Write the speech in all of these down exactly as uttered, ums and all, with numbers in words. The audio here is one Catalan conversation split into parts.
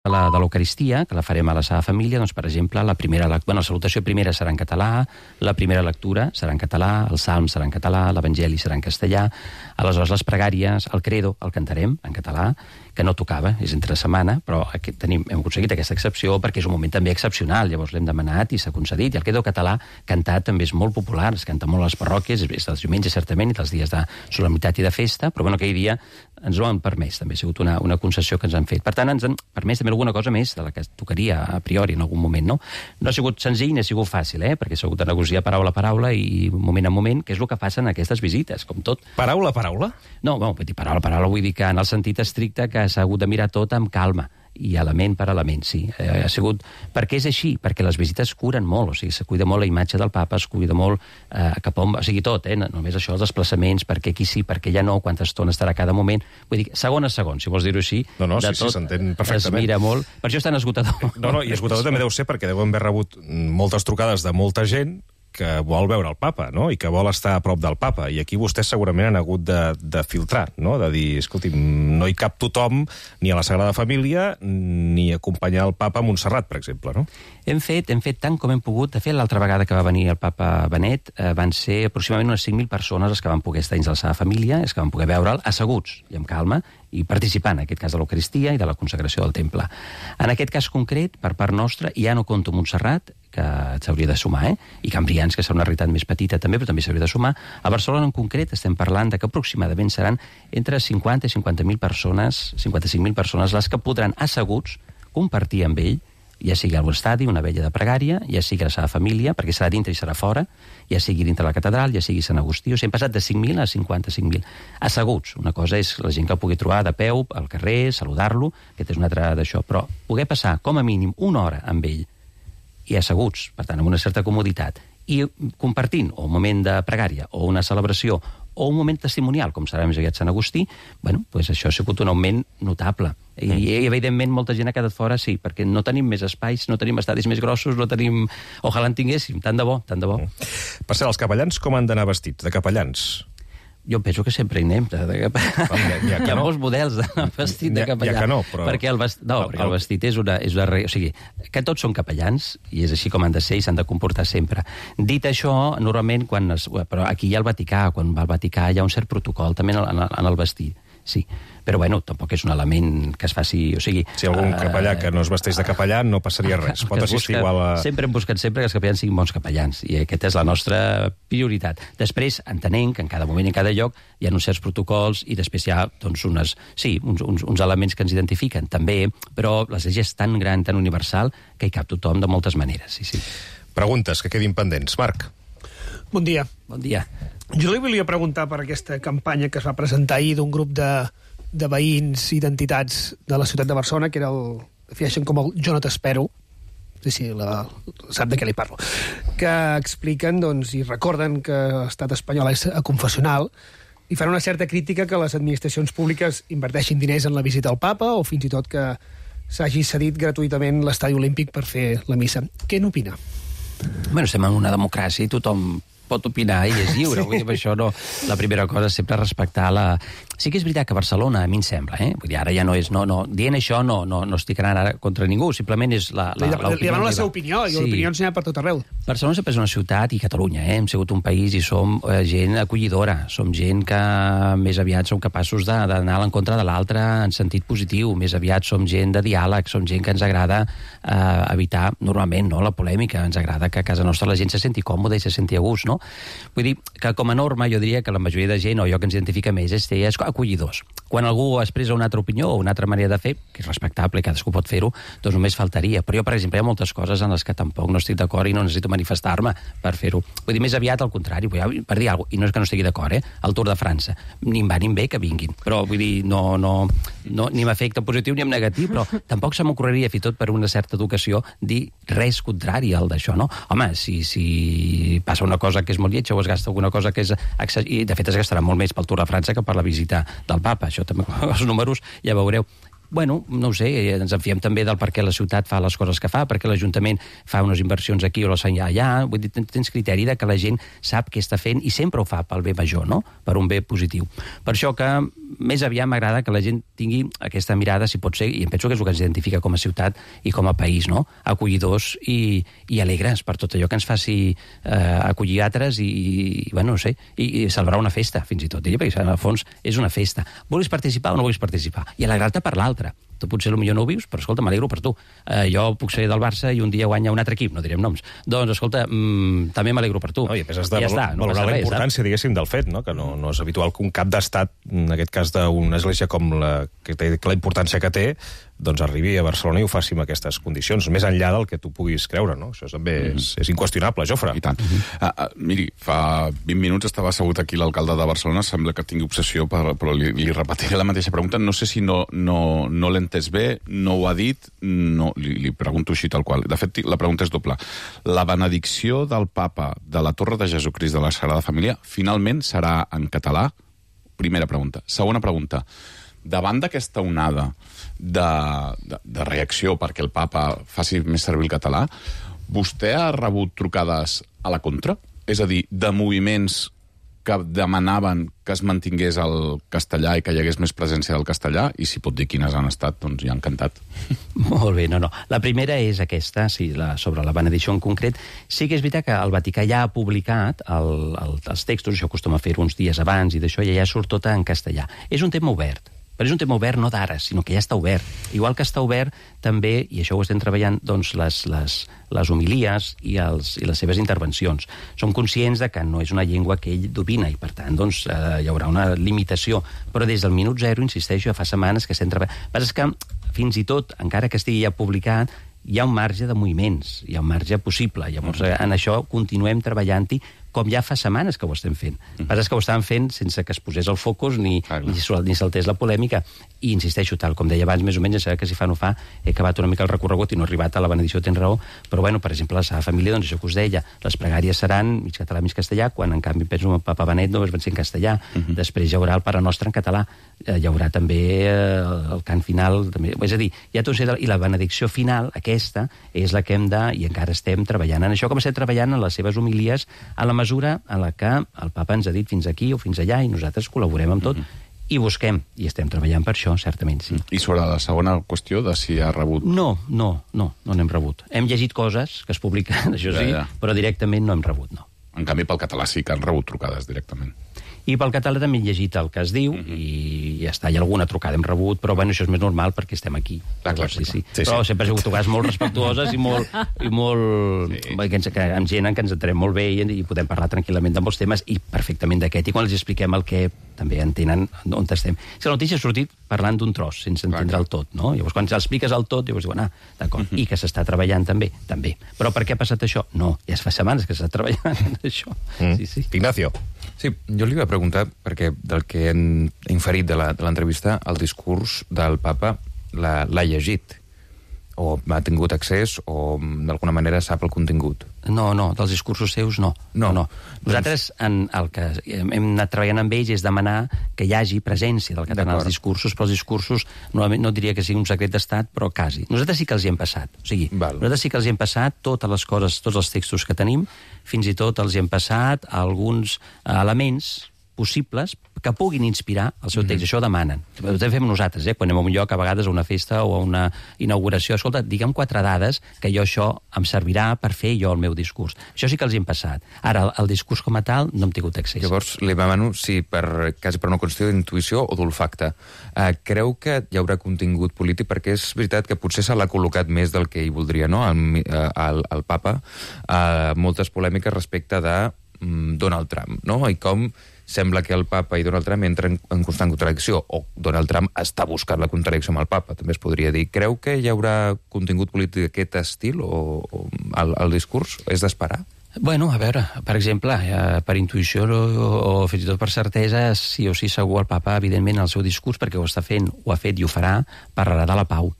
La de l'Eucaristia, que la farem a la Sagrada Família, doncs, per exemple, la primera, bueno, la salutació primera serà en català, la primera lectura serà en català, el salm serà en català, l'Evangeli serà en castellà, aleshores les pregàries, el credo, el cantarem en català, que no tocava, és entre setmana, però aquí tenim, hem aconseguit aquesta excepció perquè és un moment també excepcional, llavors l'hem demanat i s'ha concedit, i el credo català cantat també és molt popular, es canta molt a les parròquies, és dels diumenges certament i dels dies de solemnitat i de festa, però bueno, aquell dia ens ho han permès, també ha sigut una, una concessió que ens han fet. Per tant, ens han permès també alguna cosa més de la que tocaria a priori en algun moment, no? No ha sigut senzill ni ha sigut fàcil, eh? Perquè s'ha hagut de negociar paraula a paraula i moment a moment, que és el que passa en aquestes visites, com tot. Paraula a paraula? No, bueno, vull dir paraula a paraula, vull dir que en el sentit estricte que s'ha hagut de mirar tot amb calma i element per element, sí. Eh, ha sigut... Perquè és així, perquè les visites curen molt, o sigui, se cuida molt la imatge del papa, es cuida molt eh, cap on... O sigui, tot, eh? No, només això, els desplaçaments, perquè aquí sí, perquè ja no, quanta estona estarà cada moment... Vull dir, segon a segon, si vols dir-ho així... No, no, de sí, tot, sí, s'entén perfectament. Es mira molt... Per això és tan esgotador. No, no, i esgotador també deu ser perquè deuen haver rebut moltes trucades de molta gent que vol veure el papa, no?, i que vol estar a prop del papa, i aquí vostès segurament han hagut de, de filtrar, no?, de dir, escolti, no hi cap tothom ni a la Sagrada Família ni acompanyar el papa a Montserrat, per exemple, no? Hem fet, hem fet tant com hem pogut. De fet, l'altra vegada que va venir el papa Benet eh, van ser aproximadament unes cinc mil persones les que van poder estar dins de la Sagrada Família, les que van poder veure'l asseguts i amb calma, i participant, en aquest cas, de l'Eucaristia i de la consagració del temple. En aquest cas concret, per part nostra, ja no compto Montserrat, que s'hauria de sumar, eh? I Cambrians, que serà una realitat més petita també, però també s'hauria de sumar. A Barcelona, en concret, estem parlant de que aproximadament seran entre cinquanta i cinquanta mil persones, cinquanta-cinc mil persones, les que podran asseguts compartir amb ell, ja sigui a l'estadi, una vella de pregària, ja sigui a la seva família, perquè serà dintre i serà fora, ja sigui dintre la catedral, ja sigui Sant Agustí, o sigui, hem passat de cinc mil a cinquanta-cinc mil. Asseguts, una cosa és la gent que el pugui trobar de peu, al carrer, saludar-lo, aquest és un altre d'això, però poder passar com a mínim una hora amb ell, i asseguts, per tant, amb una certa comoditat, i compartint o un moment de pregària, o una celebració, o un moment testimonial, com serà més aviat Sant Agustí, bueno, pues això ha sigut un augment notable. I, mm. i evidentment, molta gent ha quedat fora, sí, perquè no tenim més espais, no tenim estadis més grossos, no tenim... Ojalà en tinguéssim, tant de bo, tant de bo. Mm. Per cert, els capellans com han d'anar vestits, de capellans? Jo penso que sempre hi anem. De, de, de, hi ha, hi ha, hi ha no. molts models de vestit de capellà. Hi ha que no, però... Perquè el, vest... no, el, perquè el vestit és una, és una... O sigui, que tots són capellans, i és així com han de ser i s'han de comportar sempre. Dit això, normalment, quan es... però aquí hi ha el Vaticà, quan va al Vaticà hi ha un cert protocol també en el, en el vestit, sí. Però, bueno, tampoc és un element que es faci... O sigui, si algun uh, capellà que no es vesteix de capellà no passaria res. Pot assistir igual a... Sempre hem buscat sempre que els capellans siguin bons capellans, i aquesta és la nostra prioritat. Després, entenent que en cada moment i en cada lloc hi ha uns certs protocols i després hi ha, doncs, unes, sí, uns, uns, uns elements que ens identifiquen, també, però l'Església és tan gran, tan universal, que hi cap tothom de moltes maneres, sí, sí. Preguntes que quedin pendents. Marc. Bon dia. Bon dia. Jo li volia preguntar per aquesta campanya que es va presentar ahir d'un grup de, de veïns i d'entitats de la ciutat de Barcelona, que era el, defineixen com el Jo no t'espero, sí, sí, la, sap de què li parlo, que expliquen, doncs, i recorden que l'estat espanyol és aconfessional i fan una certa crítica que les administracions públiques inverteixin diners en la visita al papa o fins i tot que s'hagi cedit gratuïtament l'estadi olímpic per fer la missa. Què n'opina? Bueno, estem en una democràcia i tothom pot opinar i és lliure. Vull dir, per això no, la primera cosa és sempre respectar la... Sí que és veritat que Barcelona, a mi em sembla, eh? Vull dir, ara ja no és... No, no, dient això no, no, no estic anant ara contra ningú, simplement és la... la, la li demano la seva opinió, i sí. L'opinió ens n'hi ha per tot arreu. Barcelona sempre és una ciutat, i Catalunya, eh? Hem sigut un país i som eh, gent acollidora, som gent que més aviat som capaços d'anar a l'encontre de l'altre en sentit positiu, més aviat som gent de diàleg, som gent que ens agrada eh, evitar, normalment, no, la polèmica, ens agrada que a casa nostra la gent se senti còmoda i se senti a gust, no? Vull dir que com a norma jo diria que la majoria de gent, o allò que ens identifica més, és, és acollidors. Quan algú expressa una altra opinió o una altra manera de fer, que és respectable, cadascú pot fer-ho, doncs només faltaria. Però jo, per exemple, hi ha moltes coses en les que tampoc no estic d'acord i no necessito manifestar-me per fer-ho. Vull dir, més aviat al contrari, per dir alguna cosa, i no és que no estigui d'acord, eh? El Tour de França, ni em va ni em ve que vinguin. Però, vull dir, no, no, no, ni m'afecta positiu ni en negatiu, però tampoc se m'ocorreria, fins i tot per una certa educació, dir res contrari al d'això, no? Home, si, si passa una cosa que és molt lletja o es gasta alguna cosa que és... I, de fet, es gastarà molt més pel Tour de França que per la visita del papa. Això també, els números, ja veureu. Bueno, no ho sé, ens en fiem també del per què la ciutat fa les coses que fa, perquè l'Ajuntament fa unes inversions aquí o les fa allà, vull dir, tens criteri de que la gent sap què està fent i sempre ho fa pel bé major, no? Per un bé positiu. Per això que més aviat m'agrada que la gent tingui aquesta mirada, si pot ser, i em penso que és el que ens identifica com a ciutat i com a país, no? Acollidors i, i alegres per tot allò que ens faci eh, acollir altres i, i, bueno, no sé, i, i celebrar una festa, fins i tot, diria, perquè en el fons és una festa. Vols participar o no vols participar? I alegrar-te per l'altre. Tu potser potser no ho vius, però escolta, m'alegro per tu. Eh, jo puc ser del Barça i un dia guanya un altre equip, no direm noms. Doncs, escolta, mmm, també m'alegro per tu. No, I a més has de ja valorar, està, no valorar la res, importància, diguéssim, del fet, no? Que no, no és habitual que un cap d'estat, en aquest cas d'una església com la que té la importància que té, doncs arribi a Barcelona i ho faci amb aquestes condicions, més enllà del que tu puguis creure, no? Això també mm. és, és inqüestionable, Jofre. I tant. Mm -hmm. uh, uh, miri, fa vint minuts estava assegut aquí l'alcalde de Barcelona, sembla que tingui obsessió, per, però li, li repetiré la mateixa pregunta. No sé si no, no, no l'he entès bé, no ho ha dit, no, li, li pregunto així tal qual. De fet, la pregunta és doble. La benedicció del papa de la Torre de Jesucrist de la Sagrada Família finalment serà en català? Primera pregunta. Segona pregunta. Davant d'aquesta onada de, de, de reacció perquè el papa faci més servir el català, vostè ha rebut trucades a la contra? És a dir, de moviments que demanaven que es mantingués el castellà i que hi hagués més presència del castellà, i si pot dir quines han estat, doncs ja encantat. Molt bé, no, no. La primera és aquesta, sí, la, sobre la benedicció en concret. Sí que és veritat que el Vaticà ja ha publicat el, el, els textos, això acostuma a fer uns dies abans, i d'això ja, ja surt tot en castellà. És un tema obert. Però és un tema obert no d'ara, sinó que ja està obert. Igual que està obert també, i això ho estem treballant, doncs les, les, les homilies i, els, i les seves intervencions. Som conscients de que no és una llengua que ell domina i, per tant, doncs, eh, hi haurà una limitació. Però des del minut zero, insisteixo, ja fa setmanes que estem treballant. El que passa és que, fins i tot, encara que estigui ja publicat, hi ha un marge de moviments, hi ha un marge possible. Llavors, en això continuem treballant-hi, com ja fa setmanes que ho estem fent. El que passa és que ho estàvem fent sense que es posés el focus ni, ah, ni, ni saltés la polèmica. I insisteixo, tal com deia abans, més o menys, que si fa no fa, he acabat una mica el recorregut i no he arribat a la benedicció, tens raó, però bueno, per exemple, la Sagrada Família, doncs això que us deia, les pregàries seran mig català, mig castellà, quan en canvi penso en el Papa Benet no es van ser en castellà. Uh -huh. Després hi haurà el Pare Nostre en català, eh, hi haurà també eh, el cant final, també. És a dir, ja tot i la benedicció final, aquesta, és la que hem de, i encara estem treballant en això, com estem treballant en les seves homilies, a la mesura en la que el papa ens ha dit fins aquí o fins allà i nosaltres col·laborem amb tot mm -hmm. i busquem, i estem treballant per això, certament, sí. I sobre la segona qüestió de si ha rebut... No, no, no, no n'hem rebut. Hem llegit coses que es publiquen, això sí, ja, ja. però directament no hem rebut, no. En canvi, pel català sí que han rebut trucades directament. I pel català també he llegit el que es diu, uh-huh. i ja està, hi ha alguna trucada hem rebut, però bueno, això és més normal perquè estem aquí. Clar, clar, sí, sí. Sí, però sí. sempre ha sigut trucades molt respectuoses i molt... I molt sí. que ens, que, amb gent en què ens entenem molt bé i, i podem parlar tranquil·lament de molts temes i perfectament d'aquest. I quan els expliquem el que també entenen on estem. Si la notícia ha sortit parlant d'un tros, sense entendre el tot, no? Llavors, quan expliques el tot, llavors diuen, ah, d'acord, uh-huh. i que s'està treballant també, també. Però per què ha passat això? No, ja es fa setmanes que s'està treballant en això. Mm. Sí, sí. Ignacio. Sí, jo li iba a preguntar, perquè del que hem inferit de l'entrevista, el discurs del papa l'ha llegit, o ha tingut accés, o d'alguna manera sap el contingut. No, no, dels discursos seus no. No, no. Nosaltres en el que hem anat treballant amb ells és demanar que hi hagi presència del català als discursos, però els discursos no, no diria que sigui un secret d'estat, però quasi. Nosaltres sí que els hi hem passat. O sigui, Val. nosaltres sí que els hi hem passat totes les coses, tots els textos que tenim, fins i tot els hi hem passat alguns elements possibles que puguin inspirar el seu text. Mm-hmm. Això ho demanen. Ho fem nosaltres, eh? Quan anem a un lloc, a vegades a una festa o a una inauguració. Escolta, digue'm quatre dades que jo això em servirà per fer jo el meu discurs. Això sí que els hi hem passat. Ara, el, el discurs com a tal no hem tingut accés. Llavors, li demano si per, quasi per una qüestió d'intuïció o d'olfacte, eh, creu que hi haurà contingut polític? Perquè és veritat que potser se l'ha col·locat més del que ell voldria, no?, el, el, el papa, eh, moltes polèmiques respecte de mm, Donald Trump, no?, i com sembla que el papa i Donald Trump entren en constant contradicció, o Donald Trump està buscant la contradicció amb el papa, també es podria dir. Creu que hi haurà contingut polític d'aquest estil, o, o el, el discurs és d'esperar? Bueno, a veure, per exemple, eh, per intuïció o, o fins i tot per certesa, sí o sí segur el papa, evidentment, en el seu discurs, perquè ho està fent, ho ha fet i ho farà, parlarà de la pau.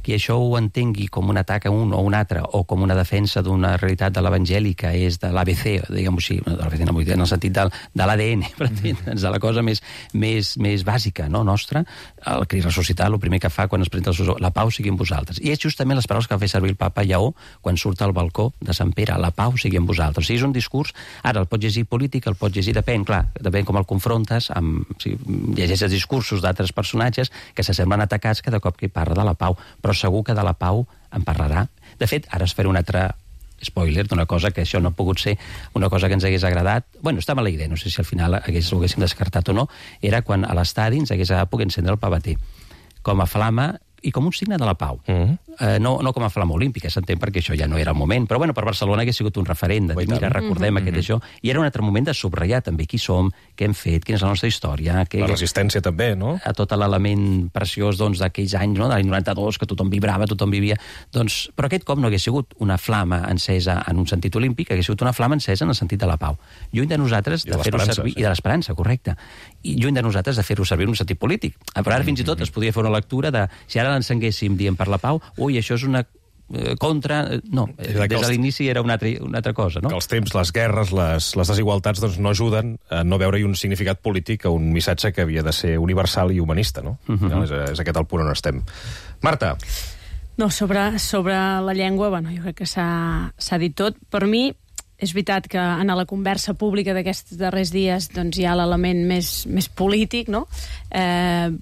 qui això ho entengui com un atac a un o un altre, o com una defensa d'una realitat de l'evangeli que és de l'A B C, diguem-ho així, de l'A B C no vull dir, en el sentit del, de l'A D N, per entendre'ns, de la cosa més, més, més bàsica, no?, nostra, el Crist ressuscitat, el primer que fa quan es presenta el seu, la pau sigui amb vosaltres. I és justament les paraules que va fer servir el papa Lleó quan surt al balcó de Sant Pere, la pau sigui amb vosaltres. O sigui, és un discurs, ara el pots llegir polític, el pots llegir, depèn, clar, depèn com el confrontes, amb, o sigui, llegeixes discursos d'altres personatges que s'assemblen atacats cada cop que hi parla de la pau, però segur que de la pau en parlarà. De fet, ara es faré un altre spoiler d'una cosa que això no ha pogut ser una cosa que ens hagués agradat. Bueno, estava la idea, no sé si al final hagués, ho haguéssim descartat o no, era quan a l'estadi ens hagués pogut encendre el pavater com a flama i com un signe de la pau. Uh-huh. eh, no, no com a flama olímpica, s'entén, perquè això ja no era el moment, però bueno, per Barcelona hagués sigut un referent de dir, mira, recordem uh-huh. aquest uh-huh. això, i era un altre moment de subratllar també qui som, què hem fet, quina és la nostra història. Que, la resistència també, no? A tot l'element preciós doncs, d'aquells anys, no? de l'any noranta-dos, que tothom vibrava, tothom vivia. Doncs, però aquest cop no hagués sigut una flama encesa en un sentit olímpic, hagués sigut una flama encesa en el sentit de la pau. Lluny de nosaltres de, de fer-ho servir, sí. I de l'esperança, correcte. I lluny de nosaltres de fer-ho servir en un sentit polític. Però ara fins i tot es podria fer una lectura de, si ara l'encenguéssim dient per la pau, ui, això és una eh, contra... No, des de els... l'inici era una altra, una altra cosa, no? Que els temps, les guerres, les, les desigualtats doncs, no ajuden a no veure-hi un significat polític, a un missatge que havia de ser universal i humanista, no? Uh-huh. no és, és aquest el punt on estem. Marta. No, sobre, sobre la llengua, bueno, jo crec que s'ha dit tot. Per mi, és veritat que en la conversa pública d'aquests darrers dies doncs, hi ha l'element més, més polític, no? Eh,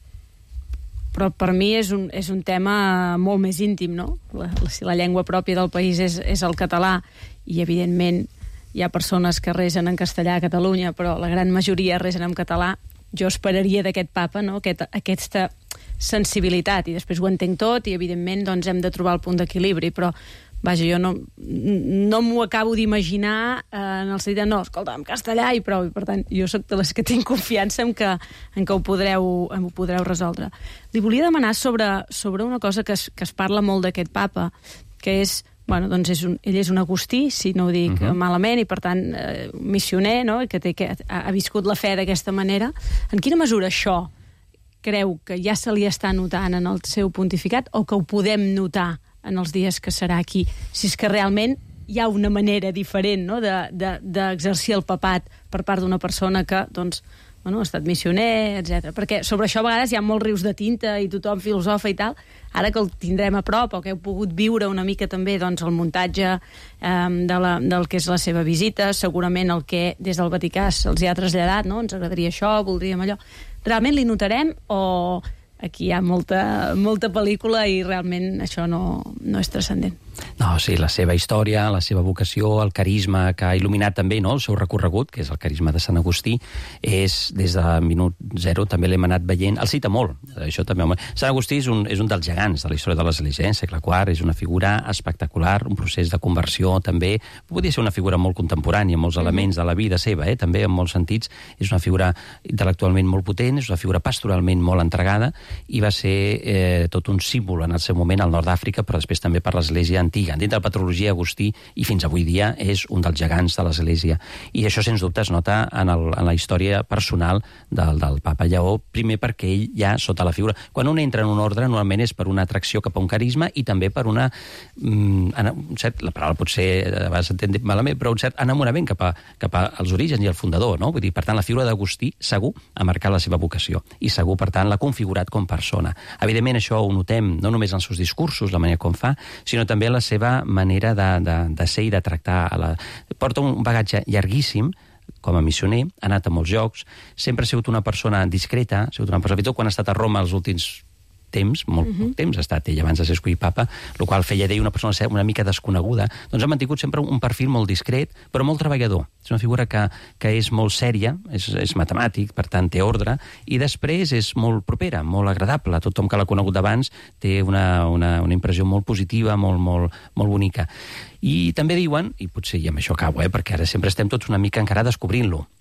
però per mi és un, és un tema molt més íntim, no? La, la, si la llengua pròpia del país és, és el català, i evidentment hi ha persones que resen en castellà a Catalunya, però la gran majoria resen en català, jo esperaria d'aquest papa, no? Aquest, aquesta sensibilitat, i després ho entenc tot, i evidentment doncs, hem de trobar el punt d'equilibri, però vaja, jo no, no m'ho acabo d'imaginar eh, en el sentit de, no, escolta, en castellà i prou, i per tant, jo sóc de les que tinc confiança en que, en que ho, podreu, ho podreu resoldre. Li volia demanar sobre, sobre una cosa que es, que es parla molt d'aquest papa, que és, bueno, doncs és un, ell és un agustí, si no ho dic uh-huh. malament, i per tant, eh, missioner, no?, que, té, que ha, ha viscut la fe d'aquesta manera. En quina mesura això creu que ja se li està notant en el seu pontificat, o que ho podem notar en els dies que serà aquí, si és que realment hi ha una manera diferent, no?, d'exercir de, de, el papat per part d'una persona que, doncs, bueno, ha estat missioner, etcètera. Perquè sobre això a vegades hi ha molts rius de tinta i tothom filosofa i tal. Ara que el tindrem a prop, o que heu pogut viure una mica també doncs, el muntatge eh, de la, del que és la seva visita, segurament el que des del Vaticà se'ls ha traslladat, no?, ens agradaria això, voldríem allò. Realment li notarem, o aquí hi ha molta, molta pel·lícula i realment això no, no és transcendent? No, sí, la seva història, la seva vocació, el carisma que ha il·luminat també, no?, el seu recorregut, que és el carisma de Sant Agustí, és des de minut zero també l'hem anat veient. El cita molt, això també. Sant Agustí és un, és un dels gegants de la història de l'Església, eh? Segle quart, és una figura espectacular, un procés de conversió també. Podria ser una figura molt contemporània, amb molts elements de la vida seva, eh? També en molts sentits. És una figura intel·lectualment molt potent, és una figura pastoralment molt entregada, i va ser eh, tot un símbol en el seu moment al nord d'Àfrica, però després també per l'Església antiga. Dintre de la patrologia, Agustí, i fins avui dia, és un dels gegants de l'Església. I això, sens dubte, es nota en, el, en la història personal del, del papa Lleó, primer perquè ell ja sota la figura. Quan un entra en un ordre, normalment és per una atracció cap a un carisma i també per una... Mm, un cert, la paraula pot ser, a vegades s'entén malament, però un cert enamorament cap, a, cap als orígens i al fundador, no? Vull dir, per tant, la figura d'Agustí segur ha marcat la seva vocació i segur, per tant, l'ha configurat com persona. Evidentment, això ho notem no només en els seus discursos, la manera com fa, sinó també en la seva manera de, de, de ser i de tractar. A la... Porta un bagatge llarguíssim com a missioner, ha anat a molts llocs, sempre ha sigut una persona discreta, ha sigut una persona, fins i tot quan ha estat a Roma els últims temps, molt uh-huh. poc temps ha estat ell abans de ser escollit papa, el qual feia d'ell una persona una mica desconeguda, doncs ha mantingut sempre un perfil molt discret, però molt treballador. És una figura que, que és molt sèria, és, és matemàtic, per tant té ordre, i després és molt propera, molt agradable. Tothom que l'ha conegut d'abans té una, una, una impressió molt positiva, molt, molt, molt bonica. I també diuen, i potser i amb això acabo, eh, perquè ara sempre estem tots una mica encara descobrint-lo,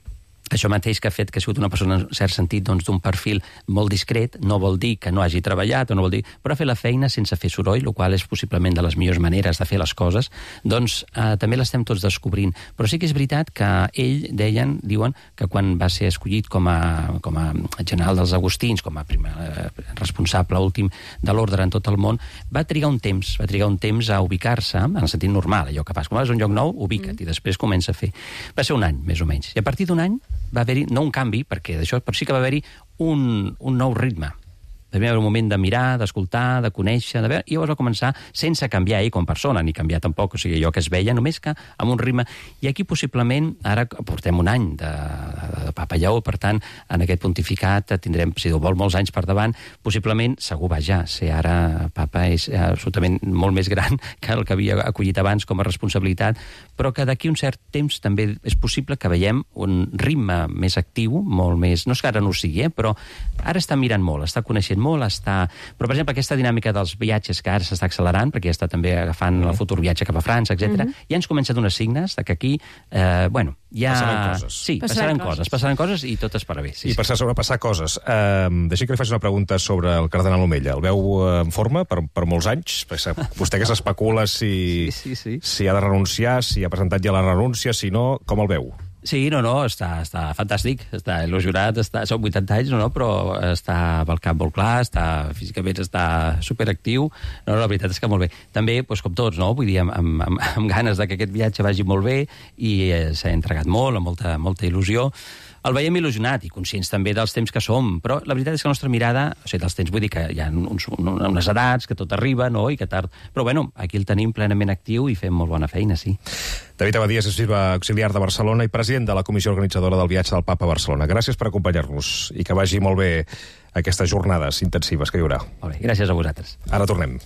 Això mateix que ha fet que ha sigut una persona, en cert sentit, doncs, d'un perfil molt discret, no vol dir que no hagi treballat, o no vol dir, però ha fet la feina sense fer soroll, el qual és possiblement de les millors maneres de fer les coses, doncs eh, també l'estem tots descobrint. Però sí que és veritat que ell, deien, diuen, que quan va ser escollit com a, com a general dels Agustins, com a primer, eh, responsable últim de l'ordre en tot el món, va trigar un temps, va trigar un temps a ubicar-se, en el sentit normal, allò que fas. Quan vas a un lloc nou, ubica't, mm. i després comença a fer. Va ser un any, més o menys. I a partir d'un any va haver-hi, no un canvi, perquè d'això, però sí que va haver-hi un, un nou ritme. També va haver un moment de mirar, d'escoltar, de conèixer, de veure, i llavors va començar sense canviar ell com a persona, ni canviar tampoc, o sigui, allò que es veia, només que amb un ritme. I aquí possiblement, ara portem un any de, de, de Papa Lleó, per tant, en aquest pontificat tindrem, si vol, molts anys per davant, possiblement, segur, vaja, ser ara Papa és absolutament molt més gran que el que havia acollit abans com a responsabilitat, però que d'aquí un cert temps també és possible que veiem un ritme més actiu, molt més, no és que ara no ho sigui, eh, però ara està mirant molt, està coneixent molt, està... Però, per exemple, aquesta dinàmica dels viatges que ara s'està accelerant, perquè ja està també agafant el futur viatge cap a França, etcètera, mm-hmm. ja ens comença a donar signes de que aquí, eh, bueno, ja... Passaran coses. Sí, passaran, passaran coses. coses, passaran coses i tot es farà bé. Sí, I per sí. sobrepassar coses. Eh, deixa que li faci una pregunta sobre el cardenal Omella. El veu en forma per, per molts anys? Vostè que s'especula si, sí, sí, sí. si ha de renunciar, si ha presentat ja la renúncia, si no, com el veu? Sí, no, no, està, està fantàstic, està il·lusionat, està, són vuitanta anys, no, no, però està amb el cap molt clar, està, físicament està superactiu, no, no, la veritat és que molt bé. També, doncs, com tots, no, vull dir, amb, amb, amb, amb ganes de que aquest viatge vagi molt bé i eh, s'ha entregat molt, amb molta, molta il·lusió. El veiem il·lusionat i conscients també dels temps que som, però la veritat és que la nostra mirada, o sigui, dels temps vull dir que hi ha uns, unes edats, que tot arriba, no?, i que tard... Però, bueno, aquí el tenim plenament actiu i fem molt bona feina, sí. David Abadías és bisbe auxiliar de Barcelona i president de la comissió organitzadora del viatge del Papa a Barcelona. Gràcies per acompanyar-nos i que vagi molt bé aquestes jornades intensives que hi haurà. Molt bé, gràcies a vosaltres. Ara tornem.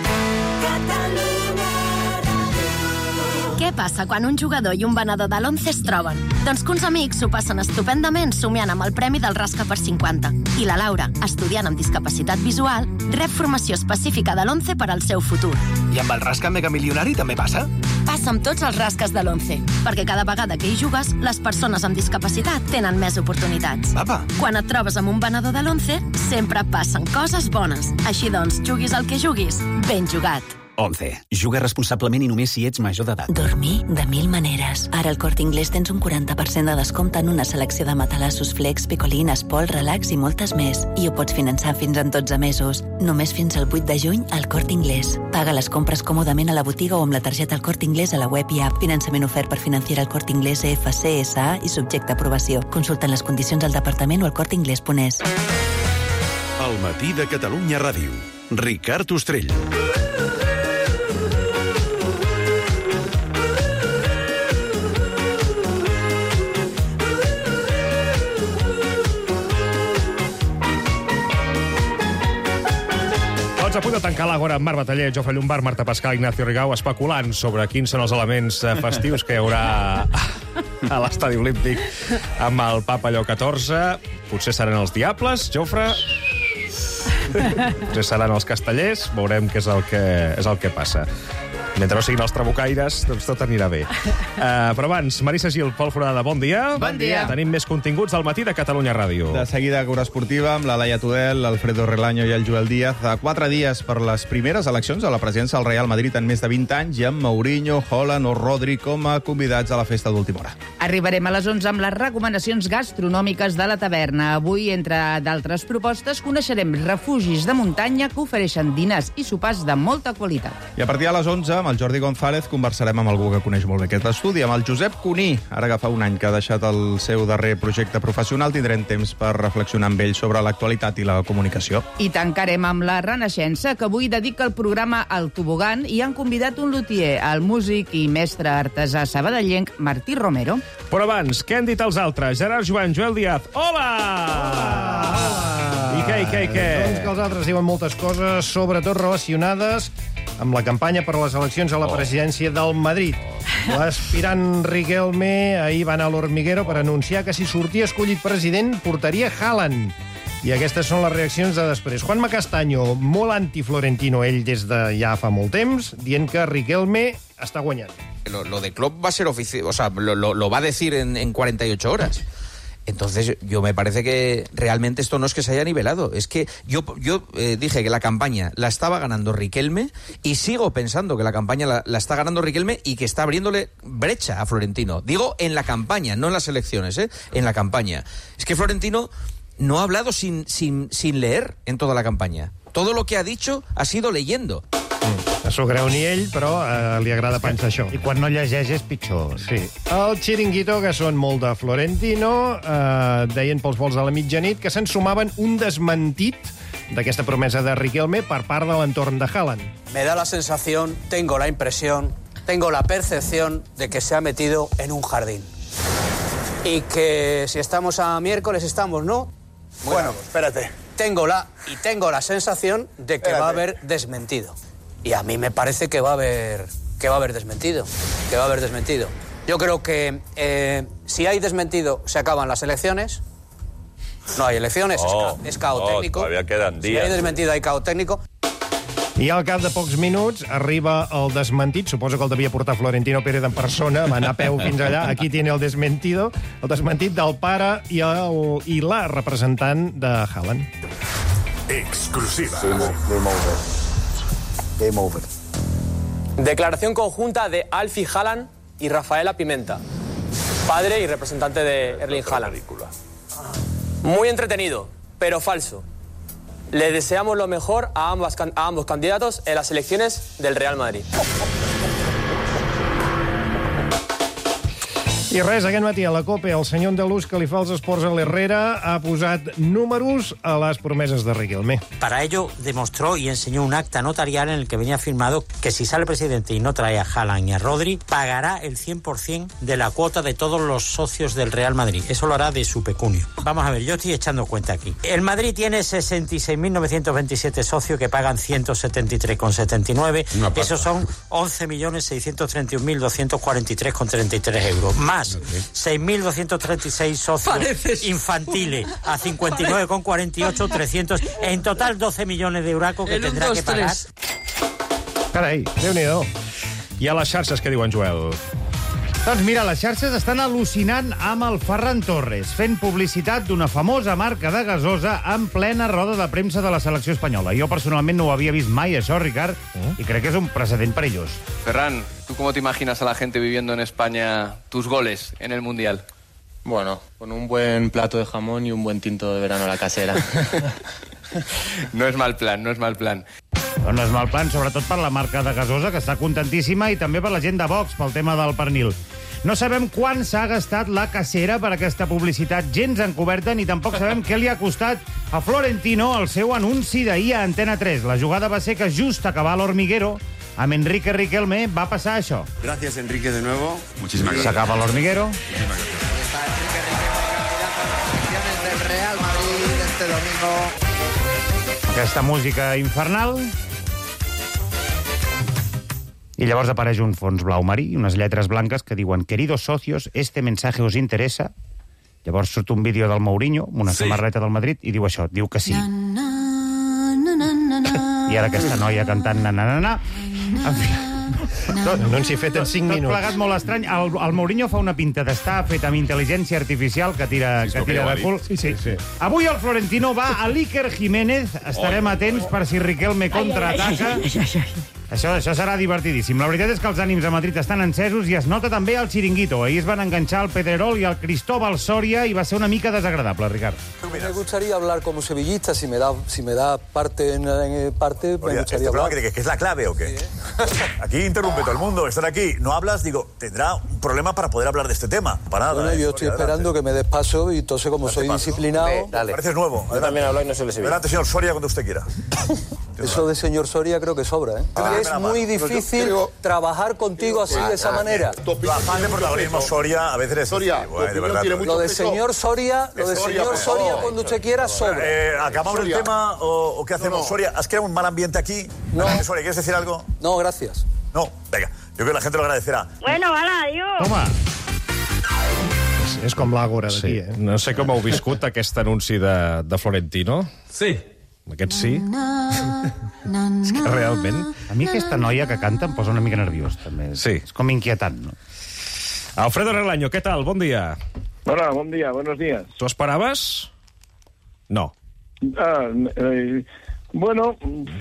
Què passa quan un jugador i un venedor de l'Once es troben? Doncs que uns amics s'ho passen estupendament somiant amb el premi del Rasca per cinquanta. I la Laura, estudiant amb discapacitat visual, rep formació específica de l'Once per al seu futur. I amb el Rasca Mega Milionari també passa? Passa amb tots els rasques de l'Once, perquè cada vegada que hi jugues, les persones amb discapacitat tenen més oportunitats. Apa. Quan et trobes amb un venedor de l'Once, sempre passen coses bones. Així doncs, juguis el que juguis, ben jugat. Once. Juga responsablement i només si ets major d'edat. Dormir de mil maneres. Ara al Corte Inglés tens un quaranta per cent de descompte en una selecció de matalassos Flex, Picolín, Espol, Relax i moltes més. I ho pots finançar fins en dotze mesos. Només fins al vuit de juny al Corte Inglés. Paga les compres còmodament a la botiga o amb la targeta al Corte Inglés a la web i app. Finançament ofert per Financiera al Corte Inglés E F C S A i subjecte a aprovació. Consulten les condicions al departament o al corte inglés punt es. El matí de Catalunya Ràdio. Ricard Ostrell. Doncs a punt de tancar l'Àgora amb Marc Bataller, Jofre Llombard, Marta Pascal, Ignacio Rigau, especulant sobre quins són els elements festius que hi haurà a l'Estadi Olímpic amb el Papa Lleó catorze. Potser seran els Diables, Jofre. Potser seran els Castellers. Veurem què és el que, és el que passa. Mentre no siguin els trabucaires, doncs tot anirà bé. Uh, però abans, Marisa Gil, Pol Foradada, bon dia. Bon dia. Tenim més continguts del matí de Catalunya Ràdio. De seguida, Cura Esportiva, amb la Laia Tudel, l'Alfredo Relaño i el Joel Díaz. A quatre dies per les primeres eleccions a la presidència del Real Madrid en més de vint anys i amb Mourinho, Haaland o Rodri com a convidats a la festa d'última hora. Arribarem a les onze amb les recomanacions gastronòmiques de la taverna. Avui, entre d'altres propostes, coneixerem refugis de muntanya que ofereixen dinars i sopars de molta qualitat. I a partir de les onze, amb el Jordi González, conversarem amb algú que coneix molt bé aquest estudi, amb el Josep Cuní. Ara que fa un any que ha deixat el seu darrer projecte professional, tindrem temps per reflexionar amb ell sobre l'actualitat i la comunicació. I tancarem amb la Renaixença, que avui dedica el programa al tobogan i han convidat un lutier, el músic i mestre artesà sabadellenc Martí Romero. Però abans, què han dit els altres? Gerard Joan, Joel Díaz, hola! Hola! I què, i què, i què? Doncs que els altres diuen moltes coses, sobretot relacionades amb la campanya per a les eleccions a la presidència del Madrid. L'aspirant Riquelme ahir va anar a l'Hormiguero per anunciar que si sortia escollit president portaria Haaland. I aquestes són les reaccions de després. Juanma Castaño, molt anti-Florentino, ell des de ja fa molt temps, dient que Riquelme està guanyant. Lo, lo de Klopp va a ser oficial, o sea, lo, lo, lo va a decir en, en cuarenta y ocho horas. Entonces, yo me parece que realmente esto no es que se haya nivelado. Es que yo, yo eh, dije que la campaña la estaba ganando Riquelme y sigo pensando que la campaña la, la está ganando Riquelme y que está abriéndole brecha a Florentino. Digo, en la campaña, no en las elecciones, ¿eh? En la campaña. Es que Florentino no ha hablado sin, sin, sin leer en toda la campaña. Todo lo que ha dicho ha sido leyendo. No s'ho creu ni ell, però eh, li agrada pensar això. I quan no llegeix és pitjor. Sí. El Chiringuito, que són molt de Florentino, eh, deien pels vols de la mitjanit que se'n sumaven un desmentit d'aquesta promesa de Riquelme per part de l'entorn de Haaland. Me da la sensación, tengo la impresión, tengo la percepción de que se ha metido en un jardín. Y que si estamos a miércoles estamos, ¿no? Bueno, espérate. Tengo la, y tengo la sensación de que espérate. va a haber desmentido. Y a mí me parece que va a haber, que va a haber desmentido, que va a haber desmentido. Yo creo que eh, si hay desmentido, se acaban las elecciones. No hay elecciones, oh, es, ca es caos oh, técnico. Todavía quedan días. Si hay desmentido, hay caos técnico. I al cap de pocs minuts arriba el desmentit, suposo que el devia portar Florentino Pérez en persona, va anar a peu fins allà, aquí tiene el desmentido, el desmentit del pare i, el, i la representant de Haaland. Exclusiva. Game over. Game over. Declaración conjunta de Alfie Haaland y Rafaela Pimenta, padre y representante de Erling Haaland. Muy entretenido, pero falso. Le deseamos lo mejor a, ambas, a ambos candidatos en las elecciones del Real Madrid. I res, aquest matí a la COPE, el senyor andalús que li fa els esports a l'Herrera ha posat números a les promeses de Riquelme. Para ello demostró y enseñó un acta notarial en el que venía firmado que si sale el presidente y no trae a Haaland y a Rodri, pagará el cien por ciento de la cuota de todos los socios del Real Madrid. Eso lo hará de su pecunio. Vamos a ver, yo estoy echando cuenta aquí. El Madrid tiene sesenta y seis mil novecientos veintisiete socios que pagan ciento setenta y tres con setenta y nueve. Esos son once millones seiscientos treinta y un mil doscientos cuarenta y tres con treinta y tres euros. Más seis mil doscientos treinta y seis socios Pareces... infantiles a cincuenta y nueve con cuarenta y ocho, trescientos. En total doce millones de euracos que el tendrá un, dos, que pagar. Carai, Déu-n'hi-do. I a les xarxes, què diuen, Joel? Doncs mira, les xarxes estan al·lucinant amb el Ferran Torres, fent publicitat d'una famosa marca de gasosa en plena roda de premsa de la selecció espanyola. Jo personalment no ho havia vist mai, això, Ricard, uh? i crec que és un precedent perillós. Ferran, ¿tú cómo te imaginas a la gente viviendo en España tus goles en el Mundial? Bueno, con un buen plato de jamón y un buen tinto de verano a la casera. No és mal plan, no és mal plan. No, no és mal plan, sobretot per la marca de gasosa, que està contentíssima, i també per la gent de Vox, pel tema del pernil. No sabem quan s'ha gastat la cacera per aquesta publicitat gens encoberta, ni tampoc sabem què li ha costat a Florentino el seu anunci d'ahir a Antena tres. La jugada va ser que just acabar l'Hormiguero, amb Enrique Riquelme, va passar això. Gracias, Enrique, de nuevo. Muchísimas gracias. S'acaba l'Hormiguero. Está Enrique Riquelme con las del Real Madrid este domingo. Aquesta música infernal. I llavors apareix un fons blau marí i unes lletres blanques que diuen «Queridos socios, este mensaje os interesa». Llavors surt un vídeo del Mourinho, amb una sí. samarreta del Madrid, i diu això, diu que sí. Na, na, na, na, na, I ara aquesta noia cantant na, na, na, na. En fi, tot, no ens hi fet en cinc tot, minuts. Tot plegat molt estrany. El, el Mourinho fa una pinta d'estar fet amb intel·ligència artificial que tira, que tira de cul. Sí, sí, sí. Avui el Florentino va a l'Iker Jiménez. Estarem oh, atents per si Riquelme contraataca. Ai, ai, ai, ai, ai. Això, això serà divertidíssim. La veritat és que els ànims a Madrid estan encesos i es nota també al Chiringuito. Ahir es van enganxar el Pedrerol i el Cristóbal Soria i va ser una mica desagradable, Ricard. Me gustaría hablar como sevillista, si me da, si me da parte en, en parte, me Oye, gustaría hablar. ¿Este que es la clave o qué? ¿Sí? Aquí interrumpe todo el mundo, están aquí, no hablas, digo, tendrá un problema para poder hablar de este tema. Para nada. Bueno, ¿eh? yo estoy Soria, esperando adelante. que me des paso y entonces como soy paso. disciplinado... Ve, dale. Pareces nuevo. Yo también hablo y no soy de Sevilla. Adelante, señor Soria, cuando usted quiera. Eso de señor Soria creo que sobra, ¿eh? Ah, es muy difícil creo... trabajar contigo así, ah, de esa ah, manera. Tu afán de protagonismo, Soria, a veces es... Soria, bueno, de verdad, lo de señor Soria, lo de señor Soria, cuando usted quiera, sobra. Eh, ¿Acabamos Soria. el tema o, o qué hacemos? No, no. Soria, ¿has creado un mal ambiente aquí? No. Soria, ¿quieres decir algo? No, gracias. No, venga, yo creo que la gente lo agradecerá. Bueno, hala, adiós. Toma. És, és com l'àgora d'aquí, sí. eh? No sé com heu viscut aquest anunci de, de Florentino. Sí. Aquest sí. És que realment... A mi aquesta noia que canta em posa una mica nerviós, també. Sí. És com inquietant, no? Alfredo Relaño, què tal? Bon dia. Hola, buen día, buenos días. ¿Tú esperabas? No. Ah, eh, bueno,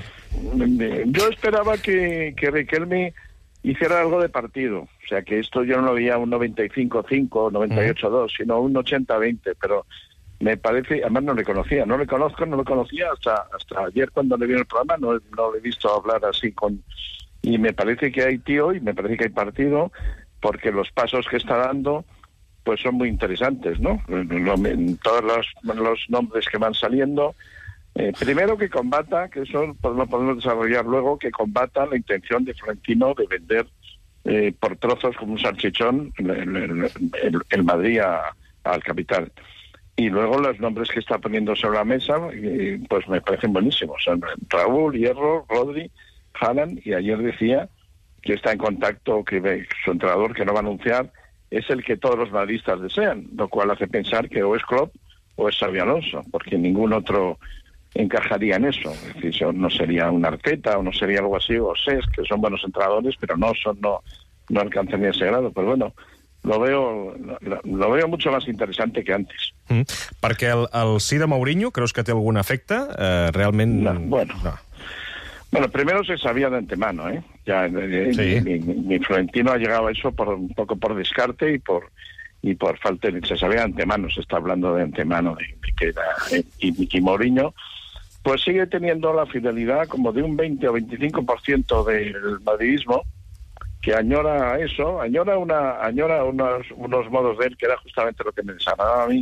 yo esperaba que, que Riquelme hiciera algo de partido. O sea, que esto yo no lo veía un noventa y cinco cinco, noventa y ocho dos, sino un ochenta veinte, pero me parece, además no le conocía, no le conozco, no lo conocía hasta hasta ayer cuando le vi en el programa, no, no le he visto hablar así con... Y me parece que hay tío y me parece que hay partido, porque los pasos que está dando pues son muy interesantes, ¿no? Todos los, los nombres que van saliendo. Eh, primero que combata, que eso lo podemos desarrollar luego, que combata la intención de Florentino de vender eh, por trozos como un salchichón el, el, el, el Madrid a, al capital. Y luego los nombres que está poniendo sobre la mesa, eh, pues me parecen buenísimos. Son Raúl, Hierro, Rodri, Haaland, y ayer decía que está en contacto, que su entrenador, que no va a anunciar, es el que todos los madridistas desean, lo cual hace pensar que o es Klopp o es Xabi Alonso, porque ningún otro encajaría en eso. Es decir, no sería un Arteta o no sería algo así, o Cesc, que son buenos entrenadores, pero no son no no alcanzan ese grado. Pues bueno, lo veo lo, lo veo mucho más interesante que antes. Mm. Perquè el, el sí de Mourinho, creus que té algun efecte? Eh, realment... No, bueno... No. Bueno, primero se sabía de antemano, ¿eh? Ya, eh, sí. mi, mi, mi Florentino ha llegado a eso por un poco por descarte y por y por falta de... Se sabía de antemano, se está hablando de antemano de, de que era... Eh, y, y Mourinho, pues sigue teniendo la fidelidad como de un veinte o veinticinco por ciento del madridismo, que añora eso, añora una añora unos, unos modos de él, que era justamente lo que me desagradaba a mí,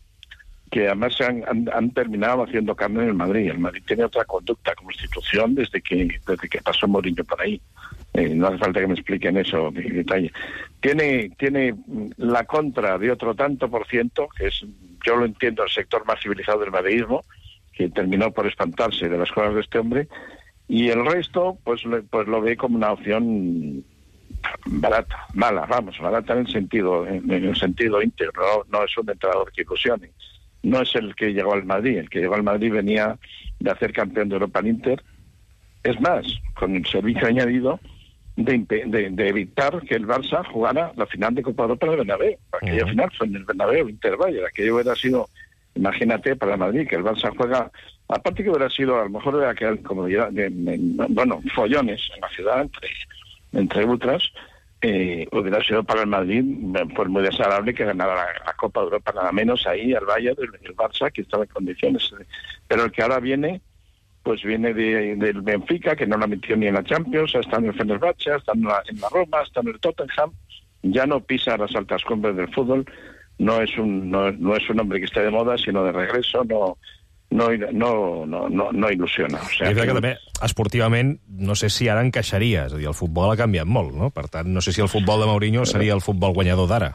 que además se han, han, han terminado haciendo carne en el Madrid. El Madrid tiene otra conducta como institución desde que desde que pasó Mourinho por ahí. Eh, no hace falta que me expliquen eso en detalle. Tiene tiene la contra de otro tanto por ciento, que es, yo lo entiendo, el sector más civilizado del madridismo, que terminó por espantarse de las cosas de este hombre, y el resto pues, pues lo ve como una opción barata, mala, vamos, barata en el sentido en, en el sentido íntegro, no, no es un entrenador que ilusione. No es el que llegó al Madrid. El que llegó al Madrid venía de hacer campeón de Europa al Inter. Es más, con el servicio añadido de, de, de evitar que el Barça jugara la final de Copa Europa en el Bernabéu. Aquella uh-huh. final fue en el Bernabéu, Inter-Bayern. Aquello hubiera sido, imagínate, para el Madrid, que el Barça juega... Aparte que hubiera sido, a lo mejor, de aquel, como de, de, de, bueno, follones en la ciudad entre, entre ultras, Eh, hubiera sido para el Madrid pues muy desagradable que ganara la, la Copa de Europa, nada menos ahí al Bayern, el, el Barça, que estaba en condiciones. Pero el que ahora viene, pues viene de, del Benfica, que no la metió ni en la Champions, está en el Fenerbahce, está en la, en la Roma, está en el Tottenham, ya no pisa las altas cumbres del fútbol, no es un no, no es un hombre que esté de moda, sino de regreso, no no no no no, no il·lusiona. O sea, I que també, esportivament, no sé si ara encaixaria, és a dir, el futbol ha canviat molt, no? Per tant, no sé si el futbol de Mourinho seria el futbol guanyador d'ara.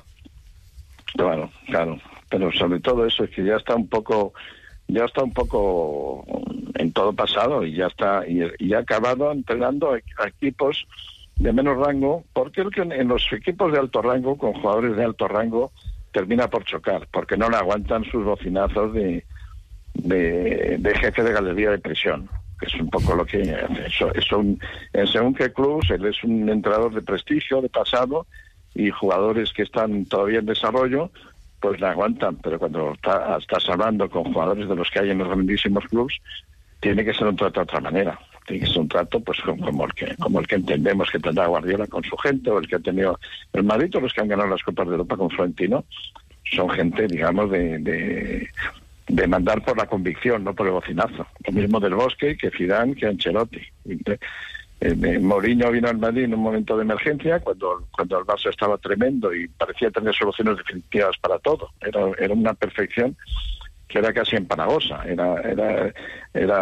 Claro, claro, pero sobre todo eso, es que ya está un poco ya está un poco en todo pasado y ya está y, y ha acabado entrenando a equipos de menos rango, porque el que en los equipos de alto rango, con jugadores de alto rango, termina por chocar, porque no le aguantan sus bocinazos de De, de jefe de galería de presión, que es un poco lo que hace. Eso, eso un, en según qué clubs, él es un entrenador de prestigio, de pasado, y jugadores que están todavía en desarrollo, pues le aguantan, pero cuando está, estás hablando con jugadores de los que hay en los grandísimos clubs, tiene que ser un trato de otra manera. Tiene que ser un trato pues como el que como el que entendemos que tendrá Guardiola con su gente, o el que ha tenido el Madrid, o los que han ganado las Copas de Europa con Florentino, son gente, digamos, de... de de mandar por la convicción, no por el bocinazo. Lo mismo del Bosque, que Zidane, que Ancelotti. Eh, Mourinho vino al Madrid en un momento de emergencia, cuando, cuando el Barça estaba tremendo y parecía tener soluciones definitivas para todo. Era, era una perfección que era casi empalagosa. Era, era, era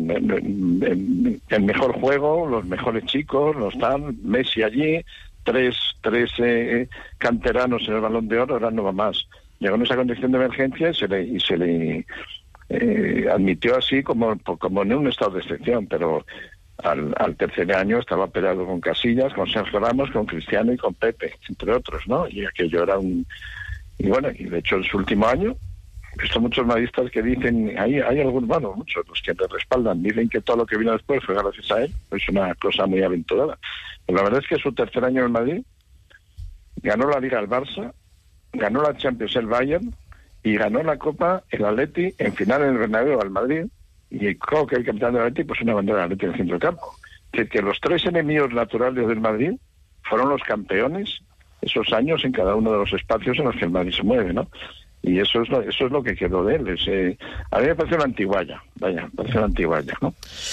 el, el mejor juego, los mejores chicos, los tal, Messi allí, tres, tres eh, canteranos en el Balón de Oro, ahora no va más. Llegó en esa condición de emergencia y se le, y se le eh, admitió así como, como en un estado de excepción, pero al, al tercer año estaba peleado con Casillas, con Sergio Ramos, con Cristiano y con Pepe, entre otros, ¿no? Y aquello era un... Y bueno, y de hecho en su último año, he visto muchos madridistas que dicen, hay, hay algunos, bueno, muchos, los que le respaldan, dicen que todo lo que vino después fue gracias a él, es una cosa muy aventurada. Pero la verdad es que su tercer año en Madrid ganó la Liga al Barça, ganó la Champions el Bayern y ganó la Copa el Atleti en final en el Bernabéu al Madrid, y creo que el capitán del Atleti pues una bandera del Atleti en el centro del campo. Que, que los tres enemigos naturales del Madrid fueron los campeones esos años en cada uno de los espacios en los que el Madrid se mueve, ¿no? Y eso es lo, eso es lo que quedó de él. Es, eh, a mí me parece una antigualla, vaya, me parece una antigualla, ¿no?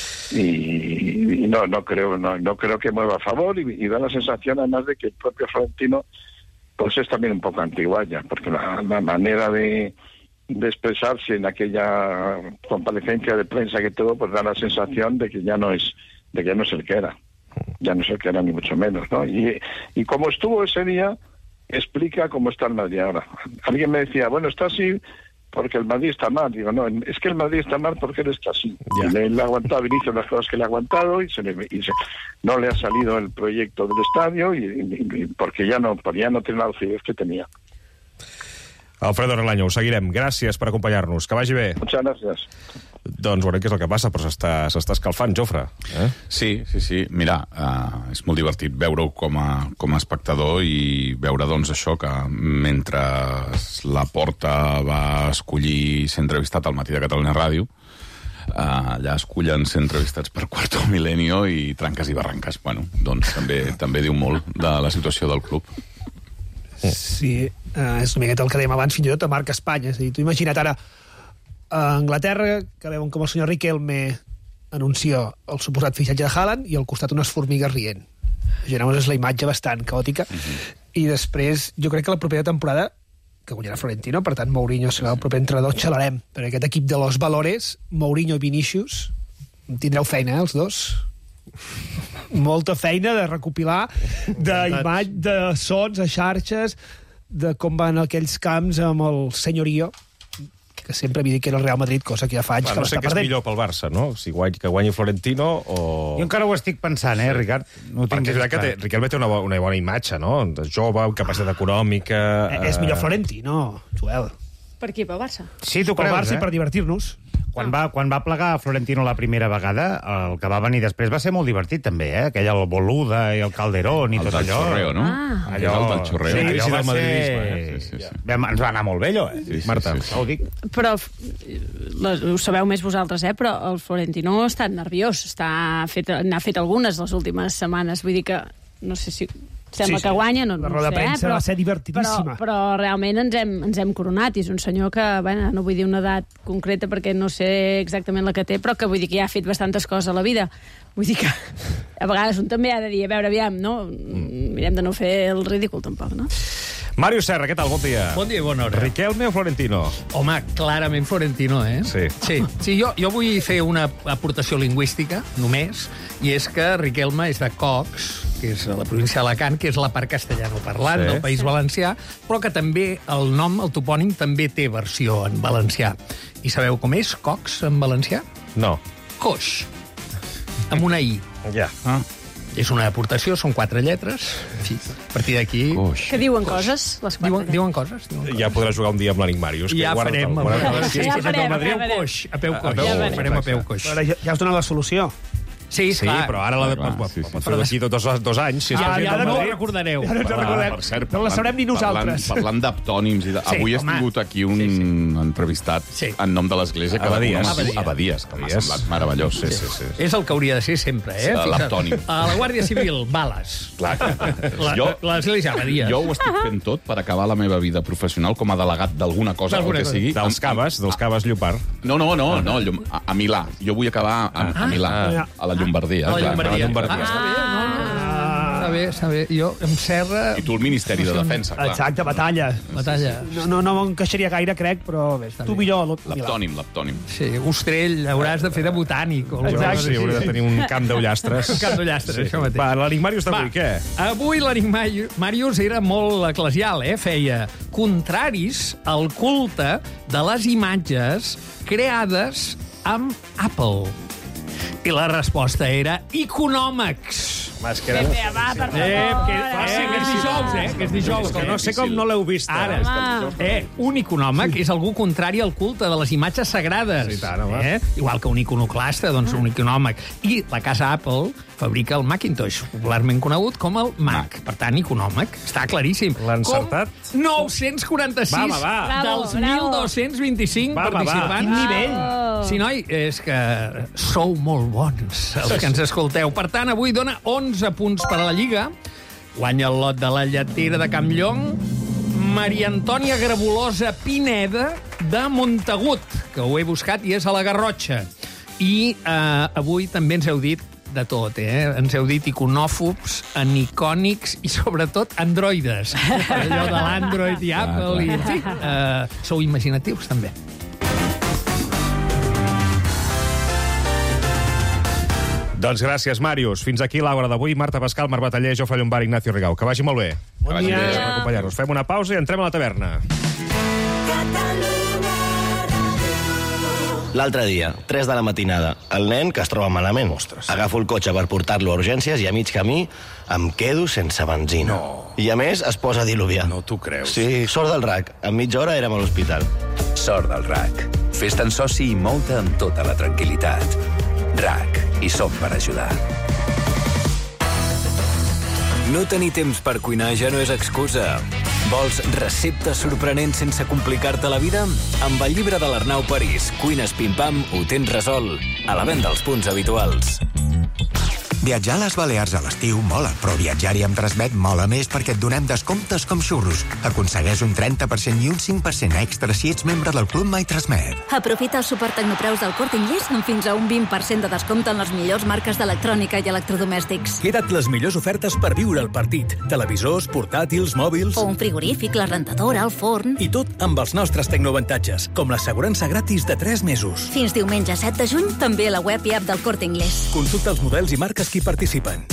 Y, y no, no creo, no, no creo que mueva a favor, y, y da la sensación además de que el propio Florentino pues es también un poco antigualla, porque la, la manera de, de expresarse en aquella comparecencia de prensa que todo, pues da la sensación de que ya no es, de que ya no es el que era, ya no es el que era ni mucho menos, ¿no? Y, y como estuvo ese día, explica cómo está el Madrid ahora. Alguien me decía, bueno, está así porque el Madrid está mal. Digo, no, es que el Madrid está mal porque él está así. Y le, le ha aguantado a Vinicius las cosas que le ha aguantado y, se le, y se, no le ha salido el proyecto del estadio y, y, y porque ya no, porque ya no tiene la lucidez que tenía. Alfredo Relaño, ho seguirem. Gràcies per acompanyar-nos. Que vagi bé. Muchas gracias. Doncs veurem què és el que passa, però s'està escalfant, Jofre. Eh? Sí, sí, sí. Mira, uh, és molt divertit veure-ho com a, com a espectador i veure, doncs, això, que mentre la Porta va escollir ser entrevistat al Matí de Catalunya Ràdio, uh, allà escollen ser entrevistats per Quarto Milenio i tranques i barranques. Bueno, doncs també, també diu molt de la situació del club. Sí, uh, és una miqueta el que dèiem abans, fins i tot a marca Espanya. És a dir, tu imagina't ara a Anglaterra, que veuen com el senyor Riquelme anuncia el suposat fitxatge de Haaland i al costat unes formigues rient. Llavors és la imatge bastant caòtica. Uh-huh. I després, jo crec que la propera temporada, que guanyarà Florentino, per tant Mourinho serà el proper entrenador, xalarem. Perquè aquest equip de los Valores, Mourinho i Vinícius, tindreu feina, eh, els dos? Molta feina de recopilar d'imatge, de sons, de xarxes, de com van aquells camps amb el senyorio, que sempre havia dit que era el Real Madrid, cosa que ja fa anys Va, que no sé l'està què és perdent. millor pel Barça, no? Si guany, que guanyi Florentino o... Jo encara ho estic pensant, eh, Ricard? No ho tinc Perquè és veritat que té, Riquelme té una, bo, una bona imatge, no? Jove, capacitat econòmica... Eh, és millor Florentino, Joel. Per qui? Pel Barça? Sí, tu Pel creus, Barça eh? i per divertir-nos. Quan va, quan va plegar Florentino la primera vegada, el que va venir després va ser molt divertit, també, eh? Aquell el Boluda i el Calderón i El tot del allò. xorreo, no? Ah. Allò, el del xorreo. Sí, La crisi allò va del madridisme, ser... eh? Sí, sí, sí. Vam, ens va anar molt bé, allò, eh? Sí, sí, Marta, sí, sí. ho dic. Però les, ho sabeu més vosaltres, eh? Però el Florentino està nerviós, està fet, n'ha fet algunes les últimes setmanes, vull dir que no sé si sembla Sí, sí. que guanya, no, La no roda sé, de premsa eh? però, va ser divertidíssima. Però, però realment ens hem, ens hem coronat, i és un senyor que, bueno, no vull dir una edat concreta perquè no sé exactament la que té, però que vull dir que ja ha fet bastantes coses a la vida. Vull dir que a vegades un també ha de dir, a veure, aviam, no? Mirem de no fer el ridícul tampoc, no? Màrius Serra, què tal? Bon dia. Bon dia i bona hora. Riquelme o Florentino? Home, clarament Florentino, eh? Sí. Sí, sí jo, jo vull fer una aportació lingüística, només, i és que Riquelme és de Cox, que és a la província d'Alacant, que és la part castellanoparlant Sí. del País Valencià, però que també el nom, el topònim, també té versió en valencià. I sabeu com és Cox en valencià? No. Coix, amb una I. Ja. Ah. És una aportació, són quatre lletres. Sí. A partir d'aquí... Que diuen coses, les quatre. Diuen, diuen coses. Diuen coses. Ja podràs jugar un dia amb l'Enric Màrius. Ja que farem, guarda- a guarda- veure, si és Ja que farem, el Madrid ja a peu farem. coix, a peu A coix. peu Ja coix, farem a exacte. peu coix. Però ja, ja has donat la solució. Sí, Sí, clar. però ara la, Clar, pot, sí, sí. pot fer d'aquí dos, dos anys. Si és Ja, president ja del no ho Madrid. recordareu. Ja no ens Ah, recordem. per cert, No la sabrem ni nosaltres. Parlant, parlant d'aptònims, i de... Sí, avui has home. tingut aquí un sí, sí. entrevistat Sí. en nom de l'Església que Abadies. va Abadies. Abadies, que m'ha Abadies. semblat meravellós. Sí, sí, sí. És el que hauria de ser sempre, eh? Sí, Fixa't. l'aptònim. A la Guàrdia Civil, bales. Clar. La, Jo- L'Església Abadies. Jo ho estic fent tot per acabar la meva vida professional com a delegat d'alguna cosa, o D'alguna que cosa. sigui. Dels caves, dels caves Llopart. No, no, no, no llum- a, a Milà. Jo vull acabar a, a Milà, a la Llombardia. A la clar. Llombardia. a la Llombardia. Ah, està bé, no, no. Està bé, està bé. Jo, em serra... I tu el Ministeri de Defensa, clar. Exacte, batalla. Batalla. No, no, no m'encaixaria gaire, crec, però bé, tu millor. L'aptònim, l'aptònim. Sí, Ostrell, hauràs de fer de botànic. O alguna Exacte, cosa sí, així. hauria de tenir un camp d'ullastres. Un camp d'ullastres, això mateix. Va, l'Enric Màrius d'avui, Va, què? Avui l'Enric Màrius- Màrius era molt eclesial, eh? Feia contraris al culte de les imatges creades amb Apple. I la resposta era econòmics. Va, és que era... Pepe, va, per favor. Eh, que, eh, que és dijous, eh? Que és dijous. Que no sé com no l'heu vist. Ara, eh, un iconòmac és algú contrari al culte de les imatges sagrades. Sí, tant, home. Eh? Igual que un iconoclasta, doncs un iconòmac. I la casa Apple fabrica el Macintosh, popularment conegut com el Mac. Per tant, iconòmac. Està claríssim. L'ha encertat? Com nou-cents quaranta-sis Va, va, va. dels Bravo, bravo. mil dos-cents vint-i-cinc Va, va, va. participants. Quin nivell. Bravo. Sí, noi, és que sou molt bons, els que ens escolteu. Per tant, avui dona onze punts per a la Lliga. Guanya el lot de la lletera de Campllong Maria Antònia Grabolosa Pineda de Montagut, que ho he buscat i és a la Garrotxa. I eh, avui també ens heu dit de tot, eh? Ens heu dit iconòfobs, anicònics i, sobretot, androides. Allò de l'Android i Apple. I, en fi, eh, sou imaginatius, també. Doncs gràcies, Màrius. Fins aquí l'hora d'avui. Marta Pascal, Marc Bataller, Jofre Llombard, Ignacio Rigau. Que vagi molt bé. Bon dia. Gràcies per acompanyar-nos. Fem una pausa i entrem a la taverna. L'altre dia, tres de la matinada, el nen que es troba malament. Ostres. Agafo el cotxe per portar-lo a urgències i a mig camí em quedo sense benzina. No. I a més es posa a diluviar. No t'ho creus. Sí, sort del R A C. En mitja hora érem a l'hospital. Sort del R A C. Fes-te'n soci i mou-te amb tota la tranquil·litat. R A C. I som per ajudar. No tenir temps per cuinar ja no és excusa. Vols receptes sorprenents sense complicar-te la vida? Amb el llibre de l'Arnau París, Cuines Pim-Pam, ho tens resolt. A la venda als punts habituals. Viatjar a les Balears a l'estiu mola, però viatjar-hi amb Transmet mola més perquè et donem descomptes com xurros. Aconsegueix un trenta per cent i un cinc per cent extra si ets membre del Club My Transmet. Aprofita els supertecnopreus del Corte Inglés amb fins a un vint per cent de descompte en les millors marques d'electrònica i electrodomèstics. Queda't les millors ofertes per viure el partit. Televisors, portàtils, mòbils... O un frigorífic, la rentadora, el forn... I tot amb els nostres tecnoavantatges, com l'assegurança gratis de tres mesos. Fins diumenge set de juny, també a la web i app del Corte Inglés. Consulta els models i marques qui participen.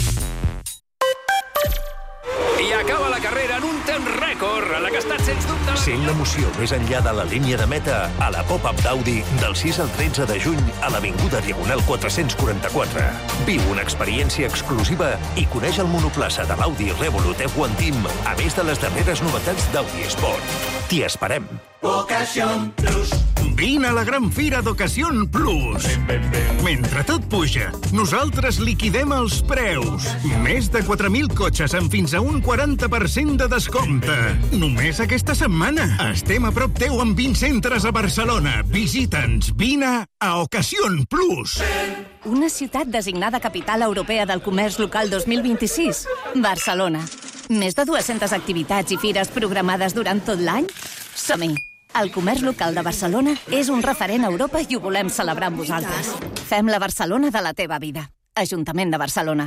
I acaba la carrera en un temps rècord, a la que ha estat sens dubte... Sent l'emoció més enllà de la línia de meta a la Pop-Up d'Audi del sis al tretze de juny a l'Avinguda Diagonal quatre-cents quaranta-quatre. Viu una experiència exclusiva i coneix el monoplaça de l'Audi Revolut F un Team, a més de les darreres novetats d'Audi Sport. T'hi esperem. Ocasión Plus. Vine a la gran fira d'Ocasión Plus. Mentre tot puja, nosaltres liquidem els preus. Més de quatre mil cotxes amb fins a un quaranta per cent de descompte. Només aquesta setmana. Estem a prop teu amb vint centres a Barcelona. Visita'ns. Vine a Ocasión Plus. Una ciutat designada Capital Europea del Comerç Local dos mil vint-i-sis. Barcelona. Més de dues-centes activitats i fires programades durant tot l'any? Som-hi! El comerç local de Barcelona és un referent a Europa i ho volem celebrar amb vosaltres. Fem la Barcelona de la teva vida. Ajuntament de Barcelona.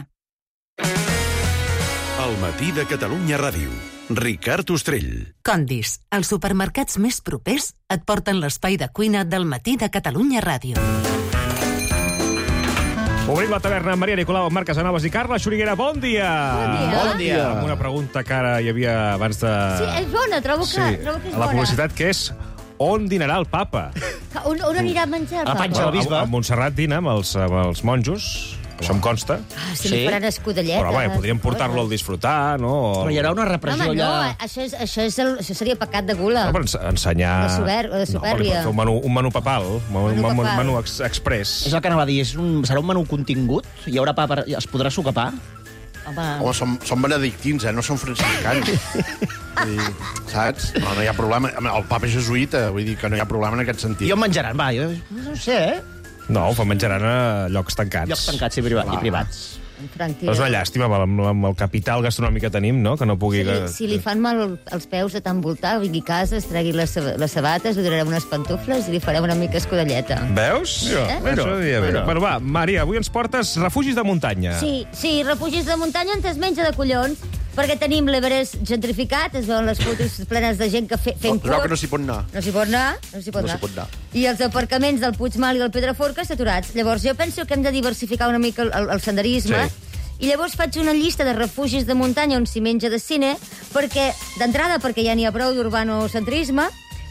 El matí de Catalunya Ràdio. Ricard Ostrell. Condis, els supermercats més propers et porten l'espai de cuina del matí de Catalunya Ràdio. Obrim la taverna amb Maria Nicolau, amb Marc Casanovas i Carla Xuriguera. Bon dia! Bon dia. Bon dia. Amb una pregunta que ara hi havia abans de... Sí, és bona, trobo que, sí, trobo que és a la bona. publicitat, que és on dinarà el papa. On, on anirà a menjar el papa? A, a Montserrat dina amb els, amb els monjos, això em consta. Ah, si li faran escodelletes. Però bé, podríem portar-lo al disfrutar, no? Però hi haurà una repressió allà... No, home, no, això, és, això, és el, això seria pecat de gula. No, però ens, ensenyar... De, sober, de supèrbia. No, un menú, un menú papal, un menú, Menú menú, papal. menú ex express. És el que anava a dir, és un, serà un menú contingut? Hi haurà pa per, es podrà sucar pa? Home, Home són, són benedictins, eh? No són franciscans. Vull dir, saps? No, no hi ha problema. El papa és jesuïta, vull dir que no hi ha problema en aquest sentit. I on menjaran? Va, jo no sé, eh? No, ho menjaran a llocs tancats. Llocs tancats i, priva i privats. Però és una llàstima amb el, amb el capital gastronòmic que tenim, no? Que no pugui... si, li, si li fan mal els peus de tant voltar, vingui a casa, es tregui les, les sabates, li donarem unes pantufles i li farem una mica escudelleta. Veus? Eh? Bueno, això diria bé. bueno. Bueno, va, Maria, avui ens portes refugis de muntanya. Sí, sí, refugis de muntanya on es menja de collons, perquè tenim l'Everest gentrificat, es veuen les fotos plenes de gent que fe, fent Però curt. que no s'hi pot anar. No s'hi pot anar, no s'hi pot, No anar. s'hi pot anar. I els aparcaments del Puigmal i del Pedraforca saturats. Llavors, jo penso que hem de diversificar una mica el, el, el senderisme. Sí. I llavors faig una llista de refugis de muntanya on s'hi menja de cine, perquè, d'entrada, perquè ja n'hi ha prou d'urbanocentrisme,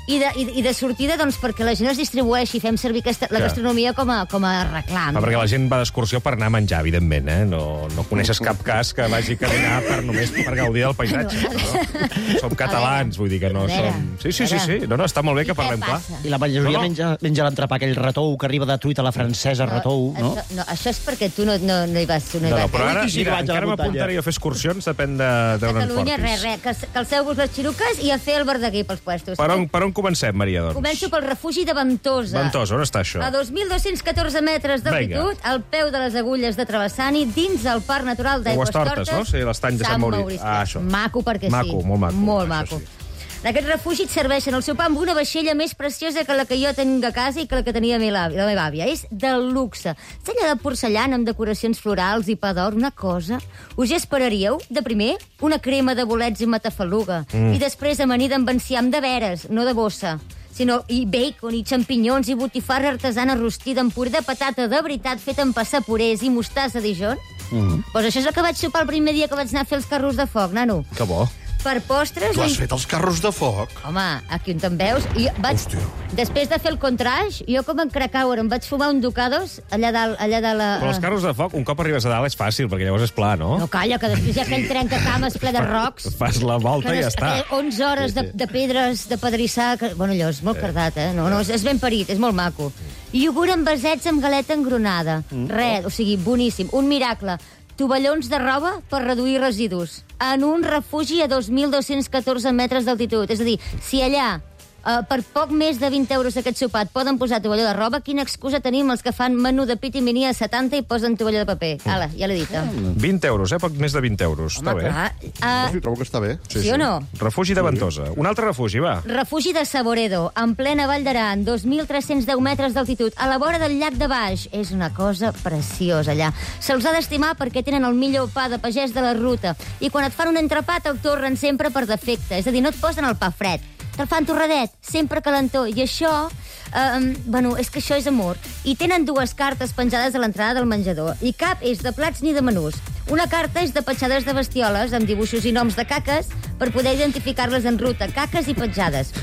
I de, i, i de sortida, doncs, perquè la gent es distribueixi, fem servir aquesta, la Clar. gastronomia com a, com a reclam. Ah, perquè la gent va d'excursió per anar a menjar, evidentment, eh? No, no coneixes cap cas que vagi a caminar per només per gaudir del paisatge. No? Som catalans, vull dir que no som... Sí, sí, sí, sí. No, no, està molt bé que parlem clar. I la majoria No, no. menja, menja l'entrepà, aquell retou que arriba de truita a la francesa, retou, no? Això, no, això és perquè tu no, no, no hi vas... Tu no hi No, no, vas. però ara, Sí, mira, vaig a la encara muntanya. m'apuntaré a fer excursions, depèn de d'on en Catalunya, portis. res, res, que, que alceu-vos les xiruques i a fer el verdeguer pels puestos. Per on, per on comencem, Maria, doncs? Començo pel refugi de Ventosa. Ventosa, on està això? A dos mil dos-cents catorze metres d'altitud, al peu de les agulles de Travessani, dins el Parc Natural d'Aigües Aigües Tortes, no? Sí, l'estany de Sant Maurici. Ah, això. Maco perquè Maco, sí. molt maco. Molt Això maco. En aquest refugi et serveixen el sopar amb una vaixella més preciosa que la que jo tinc a casa i que la que tenia la meva àvia. La meva àvia. És de luxe. Cella de porcellana amb decoracions florals i pa d'or, una cosa. Us hi esperaríeu, de primer, una crema de bolets i matafaluga. Mm. I després amanida amb enciam de veres, no de bossa. Sinó i bacon, i xampinyons, i botifarra artesana rostida amb puré de patata de veritat feta amb passapurés i mostassa Dijon. Mm. Pues això és el que vaig sopar el primer dia que vaig anar a fer els carros de foc, nano. Que bo. Per postres... Tu has i- fet els carros de foc? Home, aquí on te'n veus. I vaig... Després de fer el contraix, jo com en Krakauer em vaig fumar un Ducados allà dalt, allà de la... Però els carros de foc, un cop arribes a dalt és fàcil, perquè llavors és pla, no? No, calla, que després hi ha aquell trencacames ple de rocs. Fas la volta i ja està. Que onze hores de, de pedres, de pedrissar... Que... Bueno, allò és molt cardat, eh? No, no, és, és ben parit, és molt maco. I iogurt amb basets amb galeta engronada. Mm. Res, o sigui, boníssim. Un miracle. Tovallons de roba per reduir residus. En un refugi a dos mil dos-cents catorze metres d'altitud. És a dir, si allà, uh, per poc més de vint euros aquest sopar et poden posar tovalló de roba, quina excusa tenim els que fan menú de pit i mini a setanta i posen tovalló de paper? Ala, ja l'he dit. Eh? vint euros, eh? Poc més de vint euros. Està bé. clar. Uh, Sí, trobo que està bé. Sí o no? Refugi de Ventosa. Un altre refugi, va. Refugi de Saboredo, en plena Vall d'Aran, dos mil tres-cents deu metres d'altitud, a la vora del llac de Baix. És una cosa preciosa, allà. Se'ls ha d'estimar perquè tenen el millor pa de pagès de la ruta. I quan et fan un entrepat, el torren sempre per defecte. És a dir, no et posen el pa fred. Te'l fan torradet, sempre calentó. I això, eh, bueno, és que això és amor. I tenen dues cartes penjades a l'entrada del menjador. I cap és de plats ni de menús. Una carta és de petjades de bestioles, amb dibuixos i noms de caques, per poder identificar-les en ruta. Caques i petjades.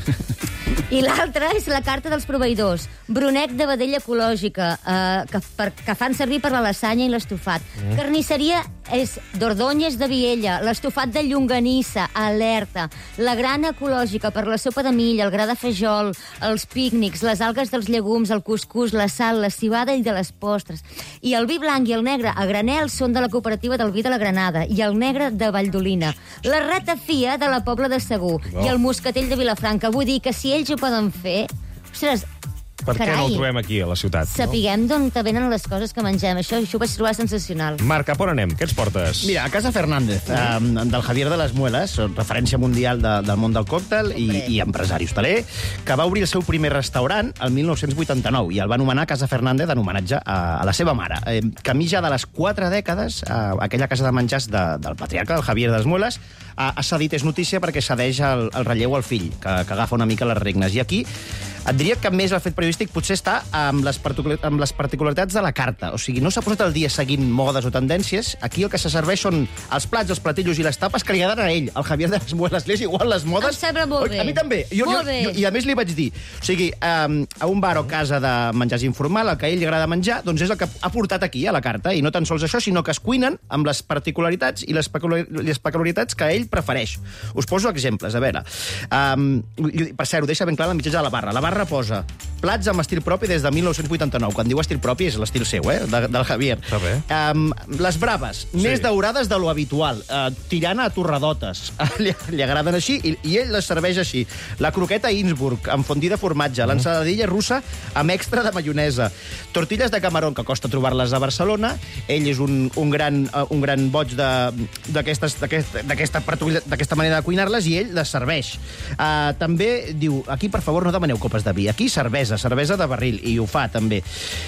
I l'altra és la carta dels proveïdors. Brunet de vedella ecològica, eh, que, per, que fan servir per la lasanya i l'estofat. Mm. Carnisseria és d'Ordonyes de Viella, l'estofat de llonganissa, alerta. La grana ecològica per la sopa de milla, el gra de fajol, els pícnics, les algues dels llegums, el cuscús, la sal, la cibada i de les postres. I el vi blanc i el negre a granel són de la cooperativa del vi de la Granada i el negre de Valldolina. La ratafia de la Pobla de Segur Oh. i el moscatell de Vilafranca. Vull dir que si ells ho poden fer... Ostres, Per què no el trobem aquí, a la ciutat? No? sapiguem d'on te venen les coses que mengem. Això, això ho vaig trobar sensacional. Marc, cap on anem? Què ens portes? Mira, a Casa Fernández, eh, del Javier de les Muelas, referència mundial de, del món del còctel i, i empresari hosteler, que va obrir el seu primer restaurant el mil nou-cents vuitanta-nou i el va anomenar Casa Fernández en homenatge a, a la seva mare. Eh, camí ja de les quatre dècades, eh, aquella casa de menjars de, del patriarca, el Javier de les Muelas, ha, ha cedit, és notícia, perquè cedeix el, el relleu al fill, que, que agafa una mica les regnes. I aquí et diria que més el fet periodístic potser està amb les, particular, amb les particularitats de la carta. O sigui, no s'ha posat el dia seguint modes o tendències. Aquí el que se serveix són els plats, els platillos i les tapes que li agraden a ell, al Javier de les Muelas. Li és igual les modes. Em sembla molt bé. A mi també. Jo, Molt jo, bé. jo, I a més li vaig dir, o sigui, um, a un bar o casa de menjars informal, el que a ell li agrada menjar, doncs és el que ha portat aquí, a la carta. I no tan sols això, sinó que es cuinen amb les particularitats i les, peculiar, les peculiaritats que ell prefereix. Us poso exemples, a veure. Um, per cert, ho deixa ben clar la mitjana de la barra. La barra posa plats amb estil propi des de mil nou-cents vuitanta-nou. Quan diu estil propi és l'estil seu, eh? De, del Javier. Està bé. Um, les braves, sí. més daurades de lo habitual, uh, tirant a torradotes. li, li agraden així i, i ell les serveix així. La croqueta Innsbruck, amb fondí de formatge. Mm. L'ensaladilla russa amb extra de maionesa. Tortilles de camarón, que costa trobar-les a Barcelona. Ell és un, un, gran, uh, un gran boig d'aquesta manera de cuinar-les i ell les serveix. Uh, també diu, aquí, per favor, no demaneu copes de de vi. Aquí cervesa, cervesa de barril, i ho fa també.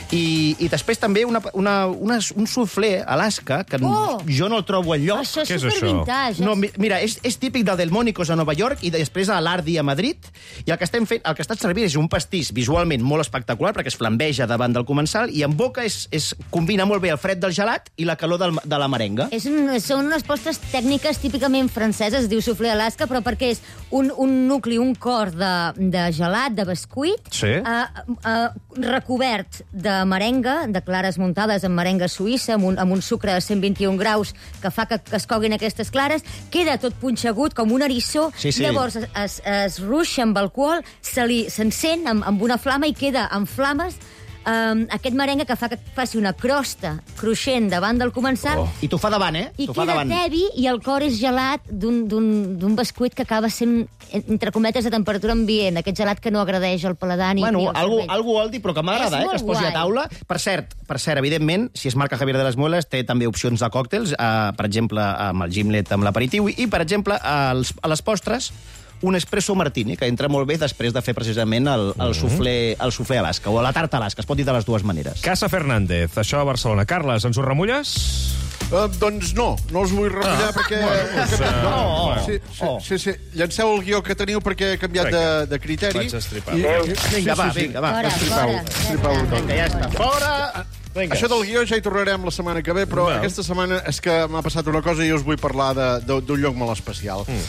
I, i després també una, una, una, un soufflé Alaska, que oh! jo no el trobo enlloc. Això és supervintage. No, mira, és, és típic del Delmónicos a Nova York i després a l'Ardi a Madrid, i el que estem fent, el que està servint és un pastís visualment molt espectacular, perquè es flambeja davant del comensal, i en boca és, és, combina molt bé el fred del gelat i la calor del, de la merenga. És un, són unes postres tècniques típicament franceses, es diu soufflé Alaska, però perquè és un, un nucli, un cor de, de gelat, de bescuit, sí. eh, eh, recobert de merenga, de clares muntades amb merenga suïssa, amb un, amb un sucre a cent vint-i-un graus que fa que, que es coguin aquestes clares, queda tot punxegut com un eriçó, sí, sí. llavors es, es, es ruixa amb alcohol, se li s'encén amb, amb una flama i queda en flames Um, aquest merengue que fa que faci una crosta cruixent davant del comensal. Oh. I t'ho fa davant, eh? I queda tebi i el cor és gelat d'un bescuit que acaba sent, entre cometes, de temperatura ambient. Aquest gelat que no agradeix al paladar ni, bueno, ni al algo, cervell. algo oldi, però que m'agrada, eh? Que es posi guai. a taula. Per cert, per cert, evidentment, si es marca Javier de les Muelas, té també opcions de còctels, eh, per exemple, amb el gimlet, amb l'aperitiu, i, per exemple, als, a les postres, un espresso martini, que entra molt bé després de fer precisament el, el, soufflé, el soufflé Alaska, o la tarta Alaska, es pot dir de les dues maneres. Casa Fernández, això a Barcelona. Carles, ens ho remulles? Uh, doncs no, no us vull remullar ah, perquè... Bueno, doncs, uh, no, bueno. sí, sí, Oh. sí, sí. Llanceu el guió que teniu perquè he canviat de, de criteri. Vaig estripar. I, Vinga, va, vinga, va. Fora, fora. Estripau. Vinga, ja està. Fora! Vinga. Això del guió ja hi tornarem la setmana que ve, però Well. aquesta setmana és que m'ha passat una cosa i us vull parlar d'un lloc molt especial, mm.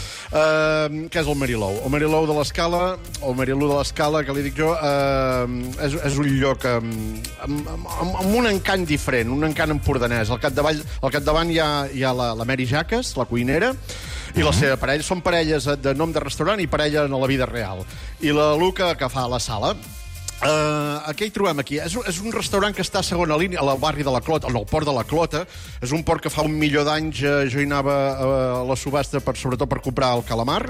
uh, que és el Marilou. El Marilou de l'Escala, o Marilou de l'Escala, que li dic jo, uh, és, és un lloc amb, amb, amb, amb un encant diferent, un encant empordanès. Al capdavall, al capdavant hi ha, hi ha la, la Mary Jaques, la cuinera, i la seva parella. Són parelles de nom de restaurant i parella en la vida real. I la Luca, que fa la sala. Uh, què hi trobem aquí? És un, és un restaurant que està a segona línia, al barri de la Clota, al port de la Clota. És un port que fa un milió d'anys uh, jo hi anava uh, a la subhasta, per, sobretot per comprar el calamar,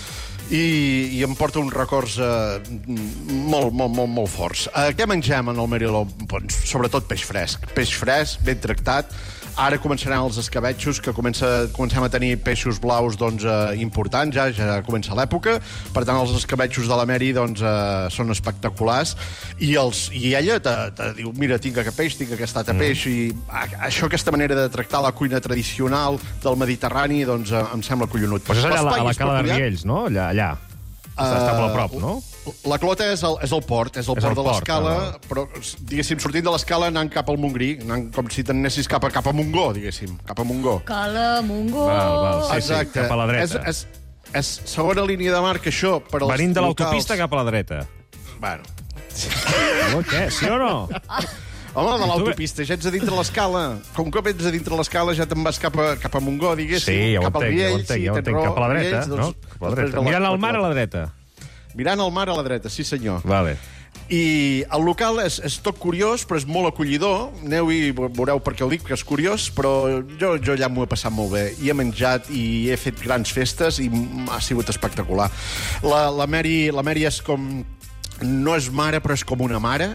i, i em porta uns records uh, molt, molt, molt, molt forts. Uh, què mengem en el Marilou? Doncs, sobretot peix fresc. Peix fresc, ben tractat. Ara començaran els escabetxos, que comença, comencem a tenir peixos blaus doncs, eh, importants, ja, ja comença l'època. Per tant, els escabetxos de la Mary doncs, eh, són espectaculars. I, els, i ella te, te diu, mira, tinc aquest peix, tinc aquest altre mm. peix. I a, això, aquesta manera de tractar la cuina tradicional del Mediterrani, doncs, eh, em sembla collonut. Pues és allà a la, a la Cala de Riells, no? Allà, allà. Està, uh, està molt a prop, no? La Clota és el, és el port, és el és port el de l'Escala, no? però, diguéssim, sortint de l'Escala anant cap al Montgrí, anant com si t'anessis cap a, cap a Montgó, diguéssim, cap a Montgó. Cala, Montgó... Val, val, sí, exacte. sí, cap a la dreta. És, és, és segona línia de marca, això, per als Venint de locals. l'autopista cap a la dreta. Bueno. No, què? Sí o no? Home, de l'autopista, ja ets a dintre l'escala. Com que ets a dintre l'escala, ja te'n vas cap a, cap a Montgó, diguéssim. Sí, ja ho cap entenc, ja ho Riells, entenc, sí, ja ho tens entenc. raó, Cap a la dreta, Riells, no? doncs, Cap a la dreta. la- Mirant al mar la- a la dreta. Mirant al mar a la dreta, sí senyor. Vale. I el local és, és tot curiós, però és molt acollidor. Aneu i veureu per què ho dic, que és curiós, però jo, jo allà m'ho he passat molt bé. I he menjat i he fet grans festes i ha sigut espectacular. La, la, Mary, la Mary és com... No és mare, però és com una mare.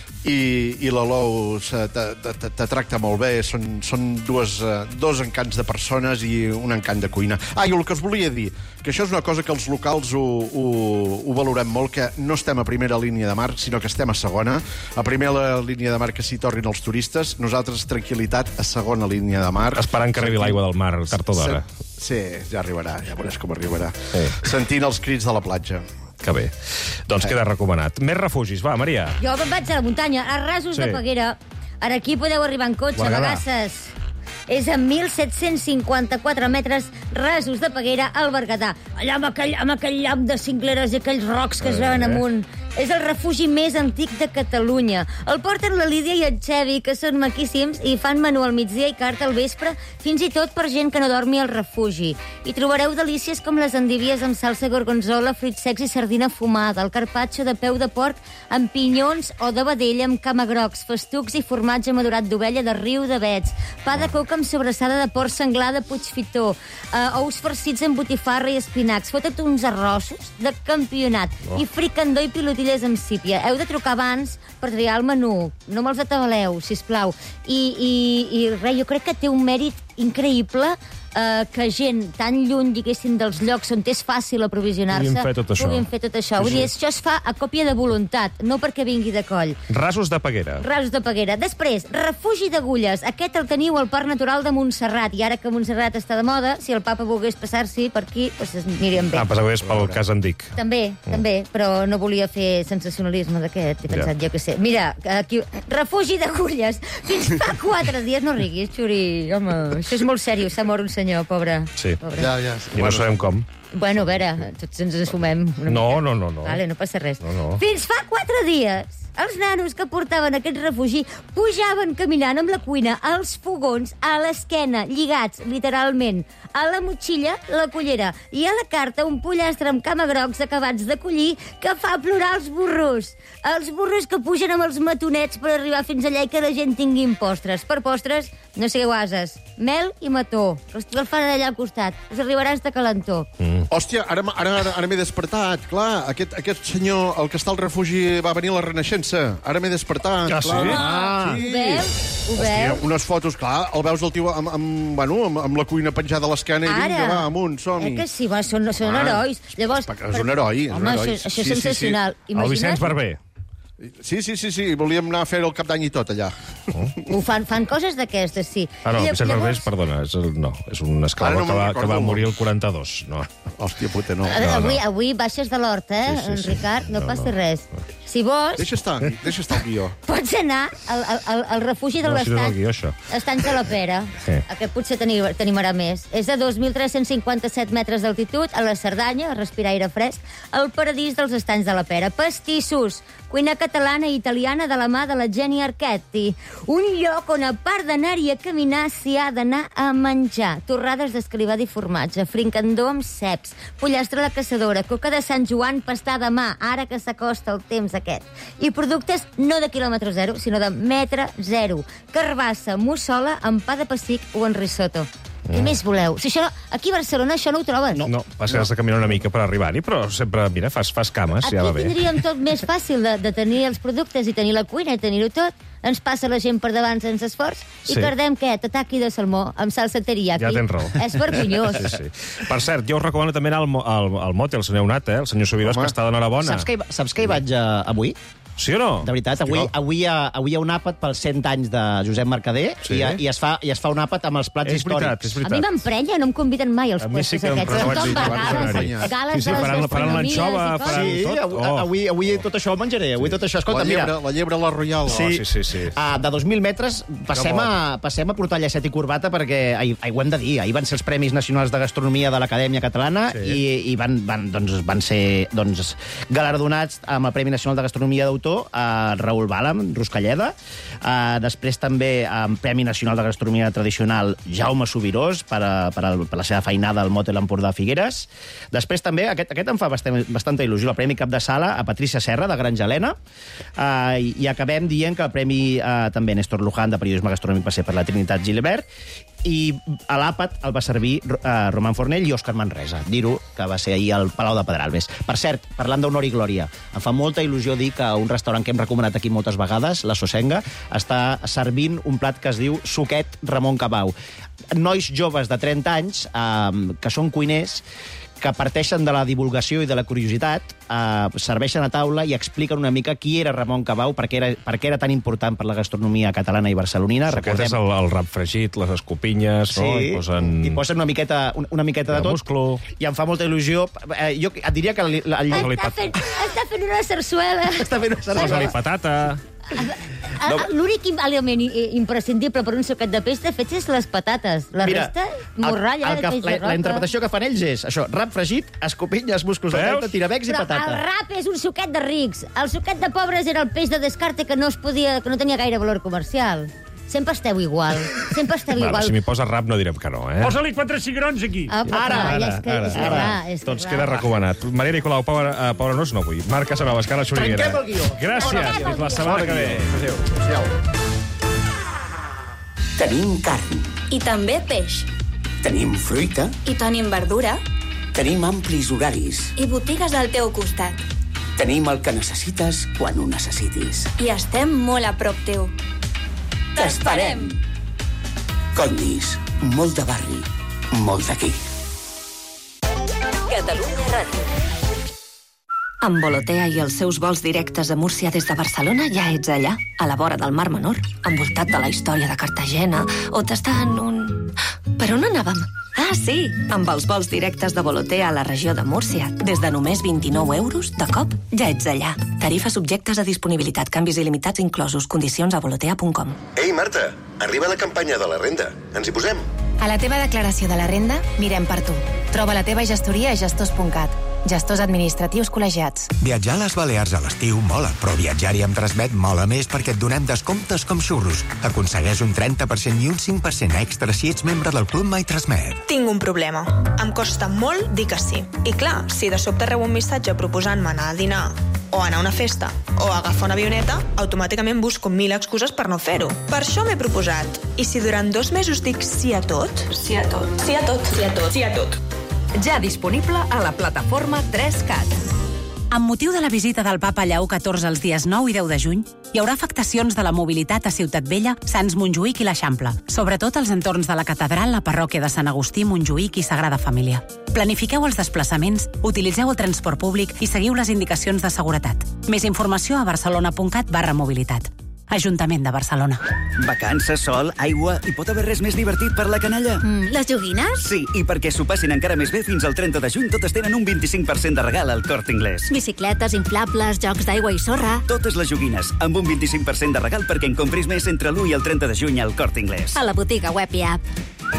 I, i la Lou te, te, te, te tracta molt bé. Són, són dues, uh, dos encants de persones i un encant de cuina. Ah, i el que us volia dir, que això és una cosa que els locals ho, ho, ho valorem molt, que no estem a primera línia de mar, sinó que estem a segona. A primera línia de mar que s'hi tornin els turistes, nosaltres tranquil·litat a segona línia de mar. Esperant que arribi l'aigua del mar, tard o d'hora. Sí, ja arribarà, ja veuràs com arribarà. Sí. Sentint els crits de la platja. Que bé. Doncs queda recomanat. Més refugis, va, Maria. Jo me'n vaig a la muntanya, a Rasos Sí. de Peguera. Ara aquí podeu arribar en cotxe, a Berguedà. Bagasses. És a mil set-cents cinquanta-quatre metres, Rasos de Peguera, al Berguedà. Allà amb aquell, amb aquell llamp de cingleres i aquells rocs que es veuen Eh. amunt. És el refugi més antic de Catalunya. El porten la Lídia i el Xevi, que són maquíssims, i fan menú al migdia i carta al vespre, fins i tot per gent que no dormi al refugi. Hi trobareu delícies com les endivies amb salsa gorgonzola, fruits secs i sardina fumada, el carpaccio de peu de porc amb pinyons o de vedella amb camagrocs, festucs i formatge madurat d'ovella de riu de Vets, pa de coca amb sobrassada de porc senglar de Puigfitó, eh, ous farcits amb botifarra i espinacs, fotut uns arrossos de campionat, Oh. i fricandó i pilotilles amb sípia. Heu de trucar abans per triar el menú. No me'ls atabaleu, sisplau. I, i, i res, jo crec que té un mèrit increïble eh, que gent tan lluny, diguéssim, dels llocs on és fàcil aprovisionar-se... Puguin fer tot això. Puguin fer tot això. Vull dir, això es fa a còpia de voluntat, no perquè vingui de coll. Rasos de Peguera. Rasos de Peguera. Després, refugi d'agulles. Aquest el teniu al Parc Natural de Montserrat. I ara que Montserrat està de moda, si el papa volgués passar-s'hi per aquí, doncs aniríem bé. Ah, passar és pel cas Andic. També, mm. també, però no volia fer sensacionalisme d'aquest. He pensat, ja. jo què sé. Mira, aquí, refugi d'agulles. Fins fa quatre dies, no riguis, Xuri. Home, això és molt seriós, s'ha mort un senyor, pobre. Sí. Pobre. Ja, ja. I no sabem com. Bueno, a veure, tots ens assumem una No, mica. no, no, no. Vale, no passa res. No, no. Fins fa quatre dies, els nanos que portaven aquest refugi pujaven caminant amb la cuina als fogons, a l'esquena, lligats, literalment, a la motxilla, la cullera, i a la carta un pollastre amb camagrocs acabats de collir que fa plorar els burros. Els burros que pugen amb els matonets per arribar fins allà i que la gent tingui postres. Per postres, no sigueu ases, mel i mató. El fan allà al costat. Us arribaràs de calentó. Mm. Hòstia, ara, ara, ara, ara m'he despertat. Clar, aquest, aquest senyor, el que està al refugi, va venir a la Renaixença. Ara m'he despertat. Ah, clar. sí? Ah, sí. Ho veus? Ho Hòstia, veus? unes fotos, clar, el veus el tio amb, amb, bueno, amb, amb la cuina penjada a l'esquena i vinga, va, amunt, som-hi. Eh que sí, va, són, són Ah. herois. Llavors, És un heroi, és un home, heroi. Això, això Sí, és sí, sensacional. sí. El Vicenç Barber. Sí, sí, sí, sí, volíem anar a fer el cap d'any i tot allà. Ho fan, fan coses d'aquestes, sí. Ah, no, I Vicenç Barber, llavors- perdona, és el, no, és un Ara esclau no que, me'n va, que recordo va el morir nom. el quaranta-dos. No. Hòstia puta, no. Eh, no, avui, no. avui baixes de l'hort, eh, Sí, sí, en sí. Ricard? No, No, passi no. res. Si vols, Deixa estar, deixa estar el guió. pots anar al, al, al, al refugi de No, si no és el l'estany. guió, això. Estanys de la Pera. Sí. Aquest potser t'animarà més. És de dos mil tres-cents cinquanta-set metres d'altitud, a la Cerdanya, a respirar aire fresc, el paradís dels estanys de la Pera. Pastissos, cuina catalana i italiana de la mà de la Jenny Arquetti. Un lloc on, a part d'anar-hi a caminar, s'hi ha d'anar a menjar. Torrades d'escrivada i formatge, frincandó amb ceps, pollastre a la caçadora, coca de Sant Joan, pastar de mà, ara que s'acosta el temps aquest. I productes no de quilòmetre zero, sinó de metre zero. Carbassa, mussola, amb pa de pessic o en risotto. Què Mm. més voleu? Si això, aquí a Barcelona això no ho trobes. No, no vas has de caminar una mica per arribar-hi, però sempre, mira, fas, fas cames, Aquí ja va bé. tindríem tot més fàcil de, de tenir els productes i tenir la cuina i tenir-ho tot. Ens passa la gent per davant sense esforç i Sí. tardem, què? Tataki de salmó amb salsa teriyaki. Ja tens raó. És vergonyós. Sí, sí. Per cert, jo us recomano també anar al, mo- al, al mote, el senyor Onat, eh? El senyor Subirós, que està d'enhorabona. Saps que, hi- saps que hi vaig uh, avui? Sí o no? De veritat, avui, Hosti, avui, hi ha, avui hi ha un àpat pels cent anys de Josep Mercader Sí. i, i, es fa, i es fa un àpat amb els plats És veritat, històrics. és A veritat. mi m'emprenya, no em conviden mai als A mi puestos sí que em aquests. però Tot sí, per abans gales, d'anar-hi. gales Sí, sí, de les faran- faran gastronomies l'anxova, i coses. faran Sí, tot. avui, Oh. avui, avui tot això ho menjaré, avui tot això. Escolta, la, mira, llebre, la llebre a la Royal. Sí. Oh, sí, sí, sí. Uh, de dos mil metres passem Que bo. a, passem a portar llacet i corbata perquè, ai, ai, ho hem de dir, ahir van ser els Premis Nacionals de Gastronomia de l'Acadèmia Catalana Sí. i, i van, van, doncs, van ser doncs, galardonats amb el Premi Nacional de Gastronomia d'autor a Raül Bàlam, Ruscalleda. Uh, després també amb Premi Nacional de Gastronomia Tradicional Jaume Subirós per, a, per, a, per la seva feinada al Motel Empordà Figueres. Després també, aquest, aquest em fa bastant, bastanta il·lusió, el Premi Cap de Sala a Patricia Serra, de Granja Helena. Uh, i, I acabem dient que el Premi uh, també Néstor Luján de Periodisme Gastronòmic va ser per la Trinitat Gilbert i a l'àpat el va servir uh, Roman Fornell i Òscar Manresa. Dir-ho, que va ser ahir al Palau de Pedralbes. Per cert, parlant d'honor i glòria, em fa molta il·lusió dir que un restaurant que hem recomanat aquí moltes vegades, la Sosenga, està servint un plat que es diu Suquet Ramon Cabau. Nois joves de trenta anys, eh, que són cuiners, que parteixen de la divulgació i de la curiositat, eh, serveixen a taula i expliquen una mica qui era Ramon Cabau, per què era, per què era tan important per la gastronomia catalana i barcelonina. Aquest és el, el rap fregit, les escopinyes, Sí, no? I posen... i posen una miqueta, una, una miqueta de De tot. musclo. I em fa molta il·lusió. Eh, jo et diria que... El, el, el, Està fent, està fent una sarsuela. està fent una Posa-li sarsuela. patata. No. L'únic element i- imprescindible per un suquet de peix, de fet, és les patates. La Mira, resta, morralla, el, el que, peix de la, roca. la interpretació que fan ells és això, rap fregit, escopinyes, músculs de Veus? trenta, tirabecs i Però patata. el rap és un suquet de rics. El suquet de pobres era el peix de descarte que no es podia, que no tenia gaire valor comercial. Sempre esteu igual. Sempre esteu Vale, igual. si m'hi posa rap no direm que no, eh? Posa-li quatre cigrons aquí. Ah, però clar, ja és que, és que clar, és que Doncs clar. queda recomanat. Maria Nicolau, Pobre, uh, Pobre Nos, no vull. Marc Casanova, Escala Xuriguera. Tanquem el guió. Gràcies. Tanquem el Fins la guió. setmana que ve. Adéu. Tenim carn, I també peix. tenim fruita, I tenim verdura. tenim amplis horaris, I botigues al teu costat. tenim el que necessites quan ho necessitis. I estem molt a prop teu. T'esperem! Condis, molt de barri, molt d'aquí. Catalunya Ràdio. Amb Volotea i els seus vols directes a Múrcia des de Barcelona ja ets allà, a la vora del Mar Menor, envoltat de la història de Cartagena, o tastant un... Per on anàvem? Ah, sí, amb els vols directes de Volotea a la regió de Múrcia, des de només vint-i-nou euros, de cop, ja ets allà. Tarifes subjectes a disponibilitat, canvis il·limitats inclosos, condicions a volotea punt com. Ei, Marta, arriba la campanya de la renda. Ens hi posem? A la teva declaració de la renda, mirem per tu. Troba la teva gestoria a gestors punt cat. Gestors administratius col·legiats. Viatjar a les Balears a l'estiu mola, però viatjar-hi amb Transmet mola més perquè et donem descomptes com xurros. Aconsegueix un trenta per cent i un cinc per cent extra si ets membre del Club My Transmet. Tinc un problema. Em costa molt dir que sí. I clar, si de sobte rebo un missatge proposant-me anar a dinar, o anar a una festa, o agafar una avioneta, automàticament busco mil excuses per no fer-ho. Per això m'he proposat. I si durant dos mesos dic sí a tot? Sí a tot. Sí a tot. Sí a tot. Sí a tot. Ja disponible a la plataforma tres cat. Amb motiu de la visita del papa Lleó catorze els dies nou i deu de juny, hi haurà afectacions de la mobilitat a Ciutat Vella, Sants Montjuïc i l'Eixample, sobretot als entorns de la catedral, la parròquia de Sant Agustí, Montjuïc i Sagrada Família. Planifiqueu els desplaçaments, utilitzeu el transport públic i seguiu les indicacions de seguretat. Més informació a barcelona punt cat barra mobilitat. Ajuntament de Barcelona. Vacances, sol, aigua... I pot haver res més divertit per la canalla? Mm, les joguines? Sí, i perquè s'ho passin encara més bé, fins al trenta de juny totes tenen un vint-i-cinc per cent de regal al Corte Inglés. Bicicletes, inflables, jocs d'aigua i sorra... Totes les joguines, amb un vint-i-cinc per cent de regal perquè en compris més entre l'u i el trenta de juny al Corte Inglés. A la botiga web i app.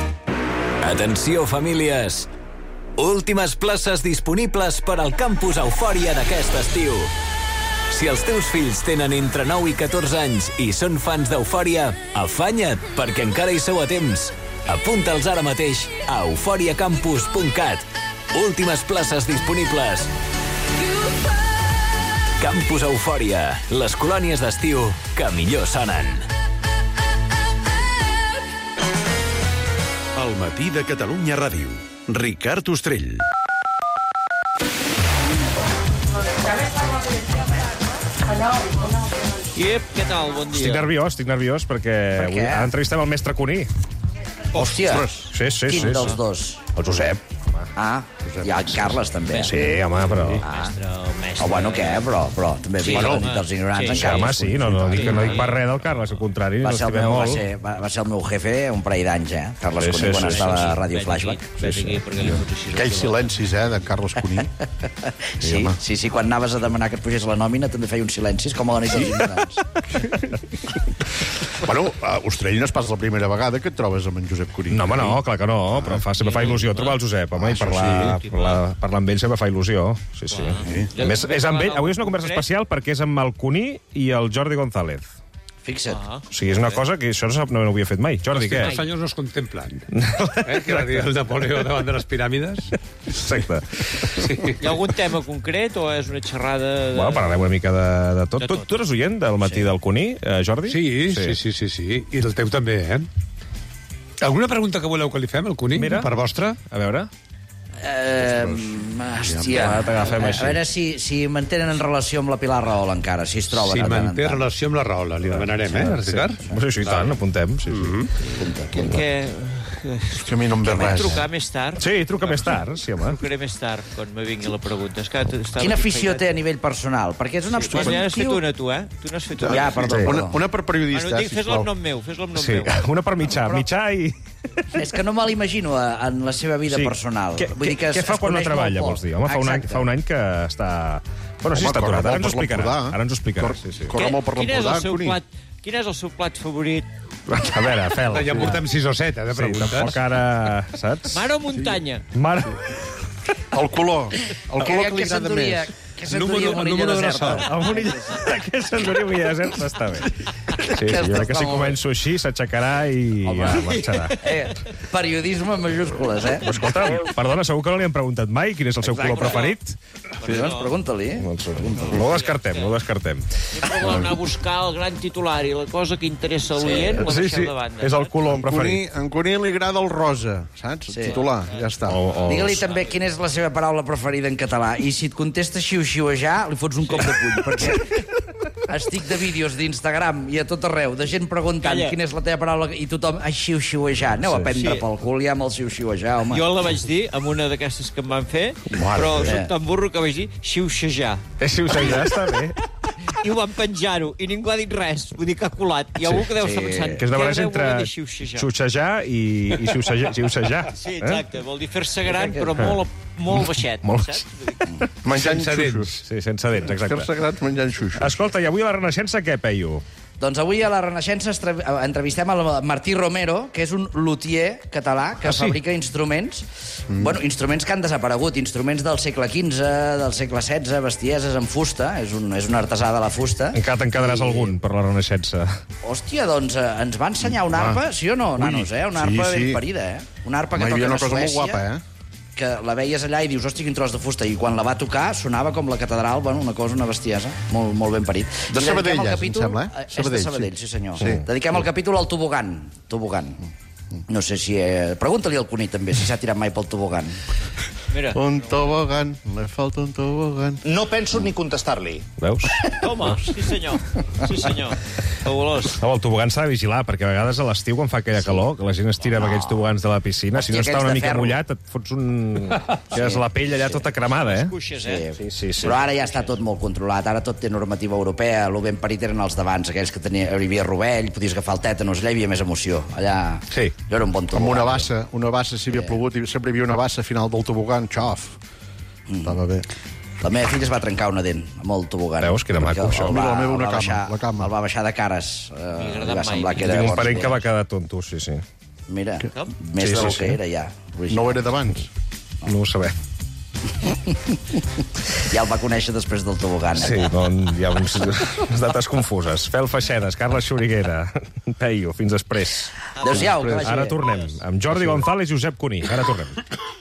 Atenció, famílies! Últimes places disponibles per al campus Eufòria d'aquest estiu. Si els teus fills tenen entre nou i catorze anys i són fans d'Eufòria, afanya't, perquè encara hi sou a temps. Apunta'ls ara mateix a eufòria campus punt cat. Últimes places disponibles. Campus Eufòria, les colònies d'estiu que millor sonen. El matí de Catalunya Ràdio. Ricard Ostrell. Iep, què tal? Bon dia. Estic nerviós, estic nerviós, perquè per avui ara entrevistem el mestre Cuní. Hòstia. Sí, sí, Quin sí, dels sí. dos? El Josep. Ah, hi ha en Carles, també. Sí, home, però... Ah. Oh, bueno, què? Però, però també sí, bueno, dels ignorants. Sí, sí, home, sí, no, no, dic, no dic per res del Carles, al contrari, va no ser, el estimem meu, va, molt. ser, va, va ser el meu jefe un parell d'anys, eh? Carles Sí, Cuní, sí, quan sí, estava sí, a sí. Ràdio Flashback. Sí, sí. Aquells silencis, eh, de Carles Cuní. Sí, sí, sí, quan anaves a demanar que et pugés la nòmina també feia uns silencis, com a la nit dels ignorants. Bueno, a Ostrell no és pas la primera vegada que et trobes amb en Josep Cuní. No, home, no, clar que no, però fa, sempre fa il·lusió trobar el Josep, home, i parlar, parlar, parlar amb ell sempre fa il·lusió. Sí, sí. A més, és amb ell, avui és una conversa especial perquè és amb el Cuní i el Jordi González. Fixa't. O sigui, és una cosa que això no, no ho havia fet mai. Jordi, què? Los años nos contemplan. ¿Eh? Que va dir el Napoleó davant de les piràmides. Exacte. Sí. Hi ha algun tema concret o és una xerrada... De... Bueno, parlarem una mica de, de tot. De Tu, tot. tu eres oient del matí sí. del Cuní, eh, Jordi? Sí, sí, sí, sí, sí. I del teu també, eh? Alguna pregunta que voleu que li fem, al Cuní, Mira. per vostra? A veure... Eh, hòstia, Ja, t'agafem a, així. a veure si, si mantenen en relació amb la Pilar Rahola encara, si es troben. Si de tant en manté tant. relació amb la Rahola, li demanarem, eh, Ricard? Sí, sí, tant, apuntem. Sí, sí. Que... És que a mi no em ve Vam res. trucar més tard. Sí, truca més tard, sí, home. Trucaré més tard, quan me vingui la pregunta. És que estava Quina afició feinat. té a nivell personal? Perquè és un Sí, ja n'has fet tio... una, tu, eh? Tu n'has fet una. Ja, perdó, Sí. una, una per periodista, Bueno, dic, fes-la sisplau. amb nom meu, fes-la amb nom Sí, meu. una per mitjà, mitjà i... És que no me l'imagino eh, en la seva vida Sí. personal. Què, Vull dir que què es- fa es quan no coneix treballa, molt vols poc. dir? Home, fa un, any, Exacte. fa un any que està... Bueno, sí, Home, està corre aturat. Ara molt ens ho per explicarà. l'Empordà, eh? Ara ens ho explicarà, Cor- sí, sí. corre molt per Quin és l'Empordà, el seu Cuní. plat? Quin és el seu plat favorit? A veure, fel. Ja en portem sis o set, eh, de Sí, preguntes. tampoc ara... Saps? Mar o muntanya? Mar... El color. El color que li agrada més. Què s'enduria Número- Monilla número de Deserta? ressò. El Monilla... Aquest s'enduria Monilla Desert està bé. Sí, sí, jo crec que si començo així s'aixecarà i ja marxarà. Eh, periodisme en majúscules, eh? Però escolta, perdona, segur que no li han preguntat mai quin és el seu color preferit? Sí, doncs pregunta-li. No ho descartem, no ho descartem. Sempre vol anar a buscar el gran titular i la cosa que interessa a l'oient la Sí, deixem sí, de banda. és el color En Cuní, preferit. en Cuní li agrada el rosa, saps? Sí. Titular, ja està. O, o... Digue-li també quina és la seva paraula preferida en català i si et contesta xiu-xiuejar, li fots un cop de puny, perquè estic de vídeos d'Instagram i a tot arreu, de gent preguntant Calla. quina és la teva paraula, i tothom a xiu-xiuejar. Aneu a prendre Sí. pel cul ja amb el xiu-xiuejar, home. Jo la vaig dir amb una d'aquestes que em van fer, Mare però meva. soc tan burro que vaig dir xiu-xejar. Xiu-xejar està bé. I ho van penjar-ho, i ningú ha dit res. Vull dir que ha colat. Hi ha algú que deu estar pensant... Que és una què barreja deu entre voler dir xiu-xejar? xuxejar i, i xiuxejar. xiuxejar. Sí, exacte. Vol dir fer-se gran, però molt, molt baixet. Molt saps? Menjant sense dents. xuxos. Sí, sense dents, exacte. Fer-se grans menjant xuxos. Escolta, i avui a la Renaixença què, Peyu? Doncs avui a la Renaixença estre- entrevistem el Martí Romero, que és un luthier català que Ah, sí? fabrica instruments, mm. bueno, instruments que han desaparegut, instruments del segle quinze, del segle setze, bestieses en fusta, és un, és un artesà de la fusta. Encara te'n quedaràs I... algun per la Renaixença. Hòstia, doncs eh, ens va ensenyar una arpa, sí o no, nanos, eh? Una arpa sí, sí. ben parida, eh? Una arpa que Mai hi toca havia a una cosa molt Suècia, guapa, eh? que la veies allà i dius, hòstia, quin tros de fusta, i quan la va tocar sonava com la catedral, bueno, una cosa, una bestiesa, molt, molt ben parit. De I dediquem Sabadell, el ja, capítol- em sembla, eh? És Sabadell, de Sabadell, sí, sí. senyor. Sí. Dediquem el capítol al tobogan. Tobogan. No sé si... Eh... Pregunta-li al Cuní, també, si s'ha tirat mai pel tobogan. Mira. Un tobogan, le falta un tobogan. No penso ni contestar-li. Veus? Home, sí senyor. Sí senyor. Fabulós. No, el tobogan s'ha de vigilar, perquè a vegades a l'estiu, quan fa aquella calor, que la gent es tira amb aquells tobogans de la piscina, si no Hòstia, està una aquells de mica ferro. mullat, et fots un... Quedes la pell allà tota cremada, eh? Cuixes, eh? Sí, sí, sí. Però ara ja està tot molt controlat, ara tot té normativa europea, el ben parit eren els d'abans, aquells que tenia, hi havia rovell, podies agafar el tètanos, allà hi havia més emoció. Allà... Sí. Jo era un bon Amb tobogan. una bassa, una bassa, si havia plogut, i sempre hi havia una bassa al final del tobogan, xof. Mm. Estava bé. La meva filla es va trencar una dent amb el tobogan. Veus que era Perquè maco, això? El va, Mira, la meva el una va cama, baixar, la cama. El va baixar de cares. Eh, agradat li va mai. semblar que era... Tinc un bon parent que nivell. va quedar tonto, sí, sí. Mira, més Sí, del sí, que sí. era ja. No ho era d'abans. No ho sabem. Ja el va conèixer després del tobogan. Sí, Eh? doncs hi ha uns, unes dates confuses. Fel Feixedes, Carles Xuriguera, Peyu, fins després. Adéu-siau, que vagi Ara bé. tornem amb Jordi González i Josep Cuní. Ara tornem.